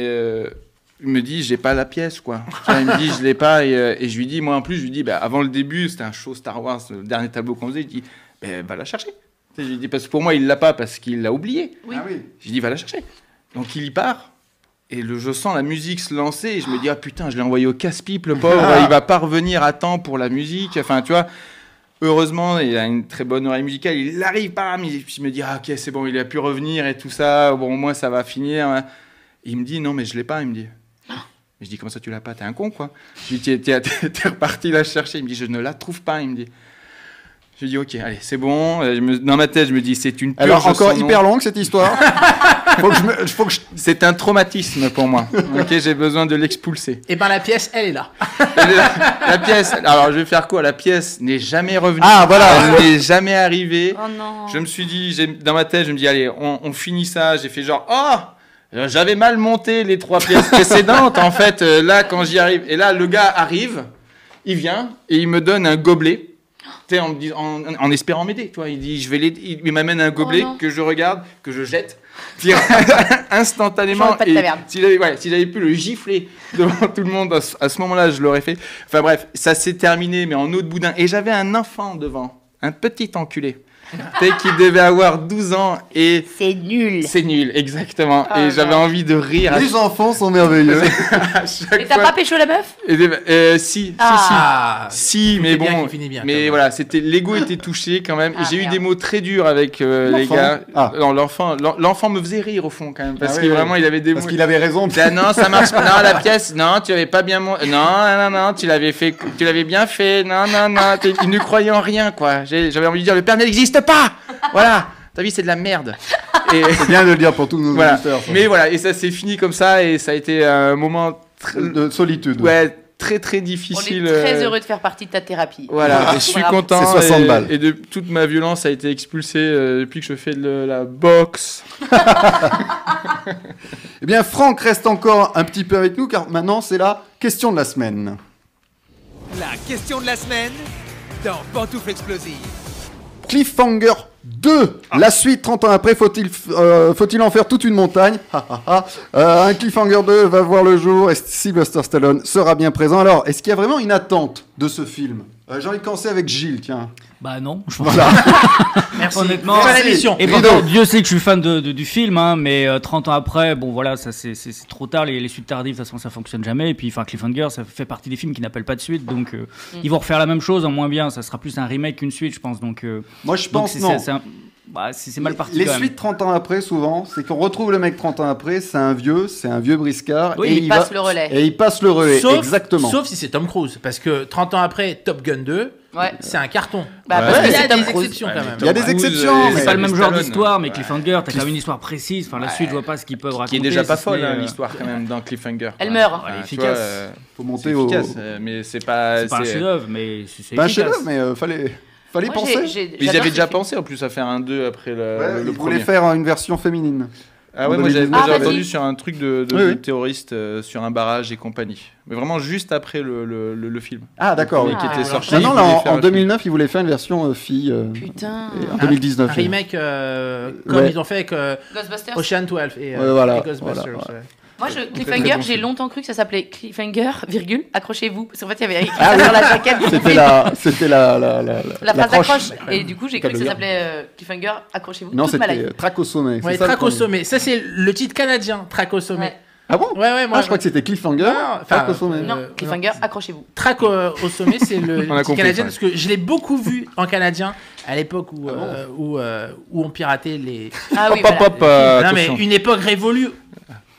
[SPEAKER 5] dit, j'ai pas la pièce, quoi. Tu vois, il me dit, je l'ai pas. Et je lui dis, moi en plus, je lui dis, avant le début, c'était un show Star Wars, le dernier tableau qu'on faisait, il dit, va la chercher. Je lui dis, parce que pour moi, il l'a pas parce qu'il l'a oublié.
[SPEAKER 4] Oui.
[SPEAKER 2] Ah oui.
[SPEAKER 5] Je lui dis, va la chercher. Donc il y part. Et je sens la musique se lancer et je me dis, ah putain, je l'ai envoyé au casse-pipe, le pauvre, il va pas revenir à temps pour la musique. Enfin, tu vois, heureusement, il a une très bonne oreille musicale, il arrive, bam, je me dis, ah ok, c'est bon, il a pu revenir et tout ça, bon, au moins ça va finir. Et il me dit, non, mais je l'ai pas, il me dit. Et je dis, comment ça tu l'as pas, t'es un con, quoi. Je lui dis, t'es reparti la chercher, il me dit, je ne la trouve pas, il me dit. Je dis, ok, allez, c'est bon. Dans ma tête, je me dis, c'est une purge.
[SPEAKER 2] Alors, encore hyper longue cette histoire.
[SPEAKER 5] C'est un traumatisme pour moi. Ok, j'ai besoin de l'expulser.
[SPEAKER 3] Et ben la pièce, elle est là.
[SPEAKER 5] La pièce, alors je vais faire quoi? La pièce n'est jamais revenue.
[SPEAKER 2] Ah, voilà.
[SPEAKER 5] Elle n'est jamais arrivée.
[SPEAKER 4] Oh non.
[SPEAKER 5] Je me suis dit, dans ma tête, je me dis, allez, on finit ça. J'ai fait genre, j'avais mal monté les 3 pièces précédentes. En fait, là, quand j'y arrive. Et là, le gars arrive, il vient et il me donne un gobelet. En espérant m'aider, tu vois, il dit, il m'amène un gobelet que je regarde, que je jette, instantanément.
[SPEAKER 4] Pas de ta merde.
[SPEAKER 5] Si j'avais pu le gifler devant tout le monde à ce moment-là, je l'aurais fait. Enfin bref, ça s'est terminé, mais en eau de boudin. Et j'avais un enfant devant, un petit enculé. Qui devait avoir 12 ans et...
[SPEAKER 4] C'est nul.
[SPEAKER 5] C'est nul, exactement. Et j'avais envie de rire.
[SPEAKER 2] Les enfants sont merveilleux.
[SPEAKER 4] Et t'as pas pécho la meuf?
[SPEAKER 5] Si, mais bon. Mais voilà, l'ego était touché quand même. Et j'ai eu des mots très durs avec les gars. Non, l'enfant me faisait rire au fond quand même. Parce qu'il vraiment, il avait des mots.
[SPEAKER 2] Parce qu'il avait raison.
[SPEAKER 5] Non, ça marche pas. Non, la pièce, non, tu avais pas bien monté. Non, tu l'avais bien fait. Non. Il ne croyait en rien, quoi. J'avais envie de dire, le Père n'existe pas. Voilà, ta vie c'est de la merde.
[SPEAKER 2] C'est bien de le dire pour tous nos auditeurs.
[SPEAKER 5] Mais voilà, et ça s'est fini comme ça et ça a été un moment
[SPEAKER 2] de solitude.
[SPEAKER 5] Ouais, très très difficile.
[SPEAKER 4] On est très heureux de faire partie de ta thérapie.
[SPEAKER 5] Voilà, je suis content.
[SPEAKER 2] C'est 60 balles.
[SPEAKER 5] Et de toute ma violence a été expulsée depuis que je fais de la boxe.
[SPEAKER 2] Eh bien, Franck reste encore un petit peu avec nous car maintenant c'est la question de la semaine.
[SPEAKER 1] La question de la semaine dans Pantoufles Explosives.
[SPEAKER 2] Cliffhanger 2, la suite 30 ans après, faut-il en faire toute une montagne? Un Cliffhanger 2 va voir le jour et Sylvester Stallone sera bien présent. Alors, est-ce qu'il y a vraiment une attente de ce film? J'ai envie de commencer avec Gilles, tiens.
[SPEAKER 6] Bah non, je pense pas.
[SPEAKER 3] Merci.
[SPEAKER 6] Honnêtement, et pourtant, Dieu sait que je suis fan du film, hein, mais 30 ans après, bon voilà, ça c'est trop tard, les suites tardives, de toute façon ça fonctionne jamais, et puis enfin Cliffhanger, ça fait partie des films qui n'appellent pas de suite, donc ils vont refaire la même chose en moins bien, ça sera plus un remake qu'une suite, je pense, donc...
[SPEAKER 2] Moi je pense non.
[SPEAKER 6] C'est mal parti.
[SPEAKER 2] Les suites 30 ans après, souvent, c'est qu'on retrouve le mec 30 ans après, c'est un vieux briscard.
[SPEAKER 4] Oui,
[SPEAKER 2] et
[SPEAKER 4] il passe le relais.
[SPEAKER 2] Et il passe le relais, exactement.
[SPEAKER 3] Sauf si c'est Tom Cruise, parce que 30 ans après, Top Gun 2, c'est un carton.
[SPEAKER 4] Parce qu'il
[SPEAKER 3] y a des exceptions quand même.
[SPEAKER 2] Il y a des exceptions.
[SPEAKER 6] C'est pas le même genre d'histoire, mais Cliffhanger, t'as quand même une histoire précise. Enfin, la suite, je vois pas ce qu'ils peuvent raconter.
[SPEAKER 5] Qui est déjà pas folle, l'histoire quand même, dans Cliffhanger.
[SPEAKER 4] Elle meurt.
[SPEAKER 6] Elle est efficace.
[SPEAKER 2] Faut monter au...
[SPEAKER 5] mais c'est pas...
[SPEAKER 6] C'est pas un chef-d'œuvre, mais c'est efficace.
[SPEAKER 2] Pas un chef-d'œuvre, mais fallait penser.
[SPEAKER 5] Ils avaient déjà pensé en plus à faire un 2 après le premier.
[SPEAKER 2] Ils voulaient faire une version féminine.
[SPEAKER 5] Ah ouais, moi j'ai entendu sur un truc de terroriste sur un barrage et compagnie. Mais vraiment juste après le film.
[SPEAKER 2] Ah d'accord.
[SPEAKER 5] Qui était sorti.
[SPEAKER 2] Non, en 2009, ils voulaient faire une version fille.
[SPEAKER 4] Putain.
[SPEAKER 2] En 2019.
[SPEAKER 3] Un remake comme ils ont fait avec
[SPEAKER 4] Ghostbusters.
[SPEAKER 3] Ocean 12 et Ghostbusters.
[SPEAKER 4] Moi, Cliffhanger, j'ai longtemps cru que ça s'appelait Cliffhanger, virgule, accrochez-vous. Parce qu'en fait, il y avait écrit ça sur la jaquette.
[SPEAKER 2] C'était la
[SPEAKER 4] phrase d'accroche. Et du coup, j'ai cru que ça s'appelait Cliffhanger, accrochez-vous.
[SPEAKER 2] Non, c'était Traque au sommet.
[SPEAKER 3] Ouais, Traque au sommet. Ça, c'est le titre canadien, Traque au sommet.
[SPEAKER 2] Ah bon?
[SPEAKER 3] Ouais, moi.
[SPEAKER 2] Je crois que c'était Cliffhanger. Traque au sommet.
[SPEAKER 4] Non, Cliffhanger, accrochez-vous.
[SPEAKER 3] Traque au sommet, c'est le titre canadien. Parce que je l'ai beaucoup vu en canadien à l'époque où on piratait les.
[SPEAKER 4] Ah oui,
[SPEAKER 3] non, mais une époque révolue.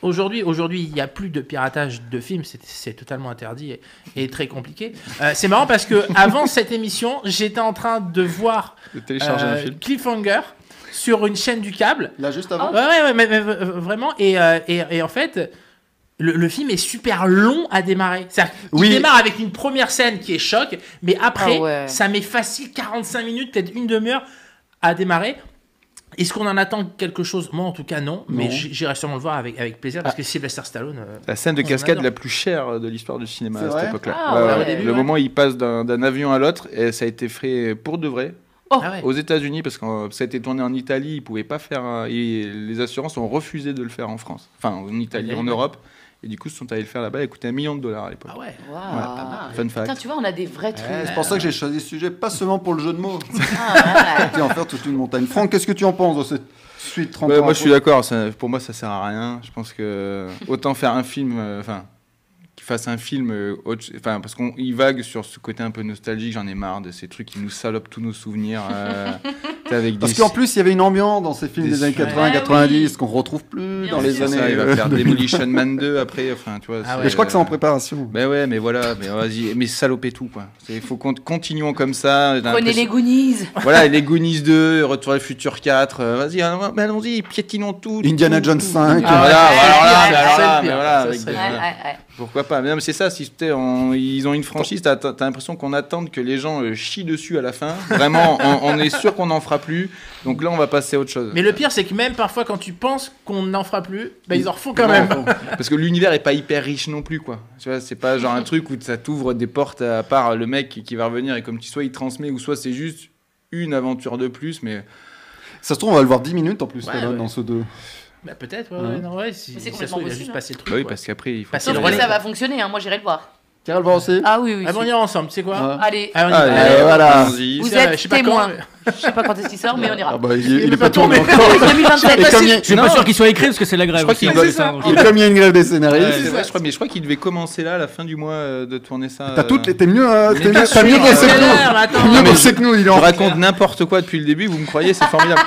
[SPEAKER 3] aujourd'hui, il n'y a plus de piratage de films, c'est totalement interdit et très compliqué. C'est marrant parce que avant cette émission, j'étais en train de voir
[SPEAKER 5] télécharger un film.
[SPEAKER 3] Cliffhanger sur une chaîne du câble.
[SPEAKER 2] Là, juste avant.
[SPEAKER 3] Ouais, mais vraiment. Et en fait, le film est super long à démarrer. C'est-à-dire qu'il démarre avec une première scène qui est choc, mais après, ça met facile 45 minutes, peut-être une demi-heure à démarrer. Est-ce qu'on en attend quelque chose? Moi, en tout cas, non. Mais j'irai sûrement le voir avec plaisir parce que Sylvester Stallone.
[SPEAKER 5] La scène de cascade la plus chère de l'histoire du cinéma à cette époque-là.
[SPEAKER 3] Le
[SPEAKER 5] moment où il passe d'un avion à l'autre, et ça a été fait pour de vrai. Aux États-Unis, parce que ça a été tourné en Italie, ils pouvaient pas faire. Et les assurances ont refusé de le faire en France. Enfin, en Italie, en Europe. Et du coup, ils sont allés le faire là-bas. Il coûtait $1 million à l'époque.
[SPEAKER 4] Ah ouais.
[SPEAKER 5] Fun fact.
[SPEAKER 4] Putain, tu vois, on a des vrais trucs.
[SPEAKER 2] C'est pour ça que j'ai choisi ce sujet, pas seulement pour le jeu de mots. Et en faire toute une montagne. Franck, qu'est-ce que tu en penses de cette suite 30 ans
[SPEAKER 5] moi, je suis d'accord. Pour moi, ça sert à rien. Je pense que autant faire un film. Qu'il fasse un film. Parce qu'il vague sur ce côté un peu nostalgique. J'en ai marre de ces trucs qui nous salopent tous nos souvenirs.
[SPEAKER 2] Parce qu'en plus, il y avait une ambiance dans ces films des années 80-90 qu'on retrouve plus dans les années.
[SPEAKER 5] Il va faire Demolition Man 2 après. Tu vois,
[SPEAKER 2] mais je crois que c'est en préparation.
[SPEAKER 5] Ben ouais, mais voilà. Mais vas-y, mais salopez tout, quoi. Il faut qu'on continuons comme ça.
[SPEAKER 4] Prenez les Goonies.
[SPEAKER 5] Voilà, les Goonies 2, Retour à le futur 4. Vas-y, allons-y, piétinons tout.
[SPEAKER 2] Indiana Jones 5.
[SPEAKER 5] Voilà. Pourquoi pas? Mais non, mais c'est ça, si ils ont une franchise, t'as l'impression qu'on attend que les gens chient dessus à la fin. Vraiment, on est sûr qu'on n'en fera plus. Donc là, on va passer à autre chose.
[SPEAKER 3] Mais le pire, c'est que même parfois, quand tu penses qu'on n'en fera plus, ils en refont quand même.
[SPEAKER 5] Parce que l'univers est pas hyper riche non plus, quoi. Tu vois, c'est pas genre un truc où ça t'ouvre des portes à part le mec qui va revenir et comme soit il transmet ou soit c'est juste une aventure de plus. Mais
[SPEAKER 2] ça se trouve, on va le voir 10 minutes en plus dans ce 2.
[SPEAKER 3] Bah peut-être, si
[SPEAKER 4] c'est
[SPEAKER 3] ça se trouve, il a juste passé le truc.
[SPEAKER 5] Bah oui, parce qu'après, il faut...
[SPEAKER 4] Sauf que ça va fonctionner, moi j'irai le voir.
[SPEAKER 2] Tu iras le voir aussi?
[SPEAKER 4] Ah oui.
[SPEAKER 3] On ira ensemble, tu sais quoi?
[SPEAKER 4] Allez.
[SPEAKER 2] Voilà.
[SPEAKER 4] Vous êtes témoins. Je sais pas quand est-ce qu'il sort, mais on ira.
[SPEAKER 2] Il est pas tourné encore.
[SPEAKER 4] 2027.
[SPEAKER 6] Je suis pas sûr qu'il soit écrit parce que c'est la grève.
[SPEAKER 2] Comme il y a une grève des scénaristes.
[SPEAKER 5] Mais je crois qu'il devait commencer là, à la fin du mois, de tourner ça.
[SPEAKER 2] T'es mieux bossé que nous.
[SPEAKER 5] Je raconte n'importe quoi depuis le début, vous me croyez, c'est formidable.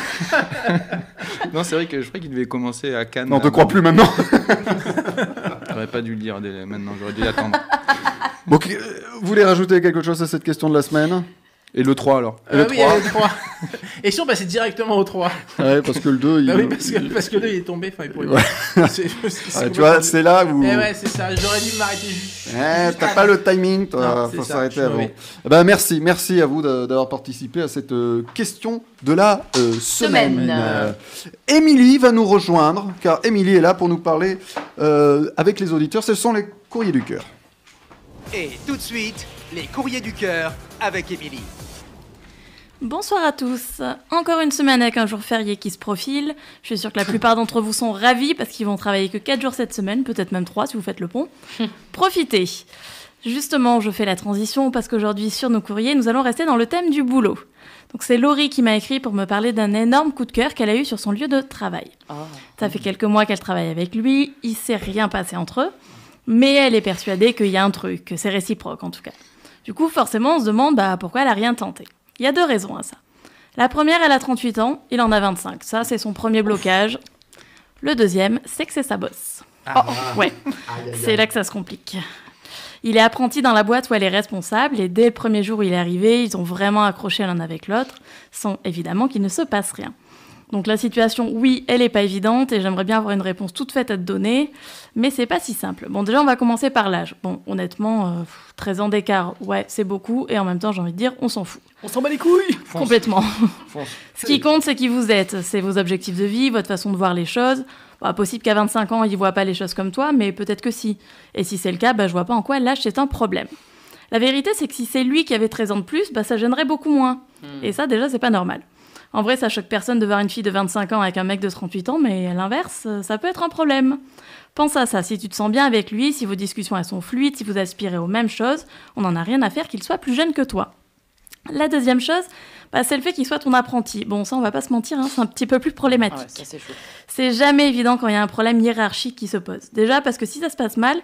[SPEAKER 5] Non, c'est vrai que je crois qu'il devait commencer à Cannes.
[SPEAKER 2] Non, on te croit plus maintenant.
[SPEAKER 5] J'aurais pas dû le dire maintenant, j'aurais dû l'attendre.
[SPEAKER 2] Bon, vous voulez rajouter quelque chose à cette question de la semaine?
[SPEAKER 5] Et le 3 alors?
[SPEAKER 3] Le 3. Et si on passait directement au 3?
[SPEAKER 2] Ouais, parce que le 2,
[SPEAKER 3] parce que le 2 il est tombé, enfin il pourrait
[SPEAKER 2] tu vois, c'est là où...
[SPEAKER 3] ouais, c'est ça, j'aurais dû m'arrêter juste.
[SPEAKER 2] T'as pas le timing, toi, faut s'arrêter avant. Merci à vous d'avoir participé à cette question de la semaine. Émilie va nous rejoindre, car Émilie est là pour nous parler avec les auditeurs, ce sont les courriers du cœur.
[SPEAKER 1] Et tout de suite, les courriers du cœur avec Émilie.
[SPEAKER 13] Bonsoir à tous. Encore une semaine avec un jour férié qui se profile. Je suis sûre que la plupart d'entre vous sont ravis parce qu'ils vont travailler que 4 jours cette semaine, peut-être même 3 si vous faites le pont. Profitez. Justement, je fais la transition parce qu'aujourd'hui, sur nos courriers, nous allons rester dans le thème du boulot. Donc c'est Laurie qui m'a écrit pour me parler d'un énorme coup de cœur qu'elle a eu sur son lieu de travail. Ça fait quelques mois qu'elle travaille avec lui, il ne s'est rien passé entre eux, mais elle est persuadée qu'il y a un truc, que c'est réciproque en tout cas. Du coup, forcément, on se demande pourquoi elle n'a rien tenté. Il y a 2 raisons à ça. La première, elle a 38 ans, il en a 25. Ça, c'est son premier blocage. Le deuxième, c'est que c'est sa boss. Ouais, c'est là que ça se complique. Il est apprenti dans la boîte où elle est responsable et dès le premier jour où il est arrivé, ils ont vraiment accroché l'un avec l'autre, sans évidemment qu'il ne se passe rien. Donc la situation, oui, elle n'est pas évidente et j'aimerais bien avoir une réponse toute faite à te donner, mais c'est pas si simple. Bon, déjà, on va commencer par l'âge. Bon, honnêtement, 13 ans d'écart, ouais, c'est beaucoup, et en même temps, j'ai envie de dire, on s'en fout.
[SPEAKER 3] On s'en bat les couilles.
[SPEAKER 13] Complètement. Ce qui compte, c'est qui vous êtes. C'est vos objectifs de vie, votre façon de voir les choses. Possible qu'à 25 ans, il ne voit pas les choses comme toi, mais peut-être que si. Et si c'est le cas, je vois pas en quoi l'âge, c'est un problème. La vérité, c'est que si c'est lui qui avait 13 ans de plus, ça gênerait beaucoup moins. Et ça, déjà, c'est pas normal. En vrai, ça choque personne de voir une fille de 25 ans avec un mec de 38 ans, mais à l'inverse, ça peut être un problème. Pense à ça, si tu te sens bien avec lui, si vos discussions elles sont fluides, si vous aspirez aux mêmes choses, on n'en a rien à faire qu'il soit plus jeune que toi. La deuxième chose, c'est le fait qu'il soit ton apprenti. Bon, ça, on va pas se mentir, c'est un petit peu plus problématique.
[SPEAKER 4] Ça, c'est chaud.
[SPEAKER 13] C'est jamais évident quand il y a un problème hiérarchique qui se pose. Déjà parce que si ça se passe mal,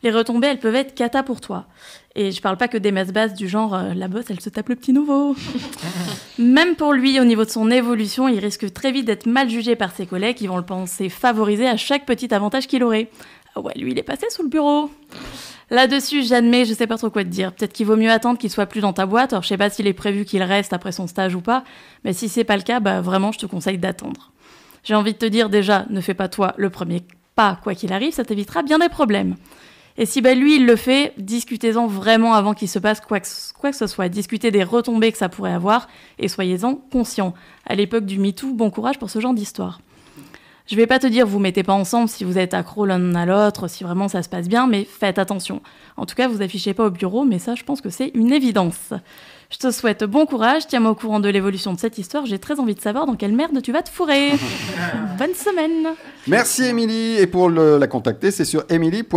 [SPEAKER 13] Les retombées, elles peuvent être cata pour toi. Et je parle pas que des messes basses du genre la bosse, elle se tape le petit nouveau. Même pour lui, au niveau de son évolution, il risque très vite d'être mal jugé par ses collègues qui vont le penser favorisé à chaque petit avantage qu'il aurait. Ah ouais, lui, il est passé sous le bureau. Là-dessus, j'admets, je sais pas trop quoi te dire. Peut-être qu'il vaut mieux attendre qu'il soit plus dans ta boîte. Alors, je sais pas s'il est prévu qu'il reste après son stage ou pas. Mais si c'est pas le cas, bah vraiment, je te conseille d'attendre. J'ai envie de te dire déjà, ne fais pas toi le premier pas, quoi qu'il arrive, ça t'évitera bien des problèmes. Et si lui, il le fait, discutez-en vraiment avant qu'il se passe quoi que ce soit. Discutez des retombées que ça pourrait avoir et soyez-en conscients. À l'époque du MeToo, bon courage pour ce genre d'histoire. Je vais pas te dire vous mettez pas ensemble si vous êtes accro l'un à l'autre, si vraiment ça se passe bien, mais faites attention. En tout cas, vous affichez pas au bureau, mais ça, je pense que c'est une évidence. Je te souhaite bon courage, tiens-moi au courant de l'évolution de cette histoire, j'ai très envie de savoir dans quelle merde tu vas te fourrer. Bonne semaine.
[SPEAKER 2] Merci Émilie, et pour la contacter, c'est sur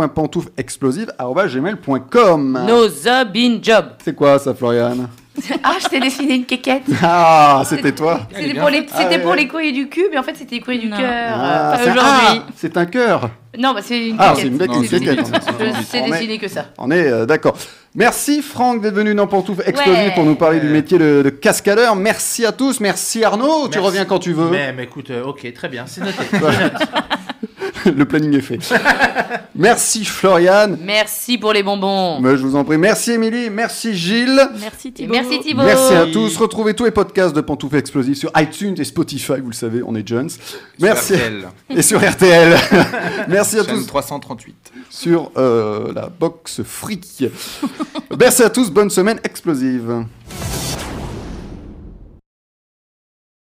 [SPEAKER 2] emily.pantouflexplosive@gmail.com.
[SPEAKER 4] No the bin job.
[SPEAKER 2] C'est quoi ça, Florian?
[SPEAKER 4] Ah, je t'ai dessiné une quéquette.
[SPEAKER 2] Ah, c'était toi.
[SPEAKER 4] C'était pour les courriers du cul, mais en fait, c'était les courriers du cœur.
[SPEAKER 2] Aujourd'hui. C'est un cœur.
[SPEAKER 4] Non, bah c'est une quéquette.
[SPEAKER 2] Ah, c'est une quéquette.
[SPEAKER 4] Je sais dessiner que ça.
[SPEAKER 2] On est d'accord. Merci Franck d'être venu dans Pantoufles Explosives pour nous parler du métier de cascadeur. Merci à tous. Merci Arnaud. Merci. Tu reviens quand tu veux.
[SPEAKER 3] Mais écoute, ok, très bien, c'est noté.
[SPEAKER 2] Le planning est fait. Merci Florian.
[SPEAKER 4] Merci pour les bonbons.
[SPEAKER 2] Mais je vous en prie. Merci Émilie. Merci Gilles.
[SPEAKER 13] Merci Thibaut.
[SPEAKER 4] Merci Thibaut.
[SPEAKER 2] Merci à tous. Retrouvez tous les podcasts de Pantoufles Explosives sur iTunes et Spotify. Vous le savez, on est Jones. Merci.
[SPEAKER 5] Sur RTL.
[SPEAKER 2] Et sur RTL. Merci à tous.
[SPEAKER 5] 338.
[SPEAKER 2] Sur la box Free. Merci à tous. Bonne semaine explosive.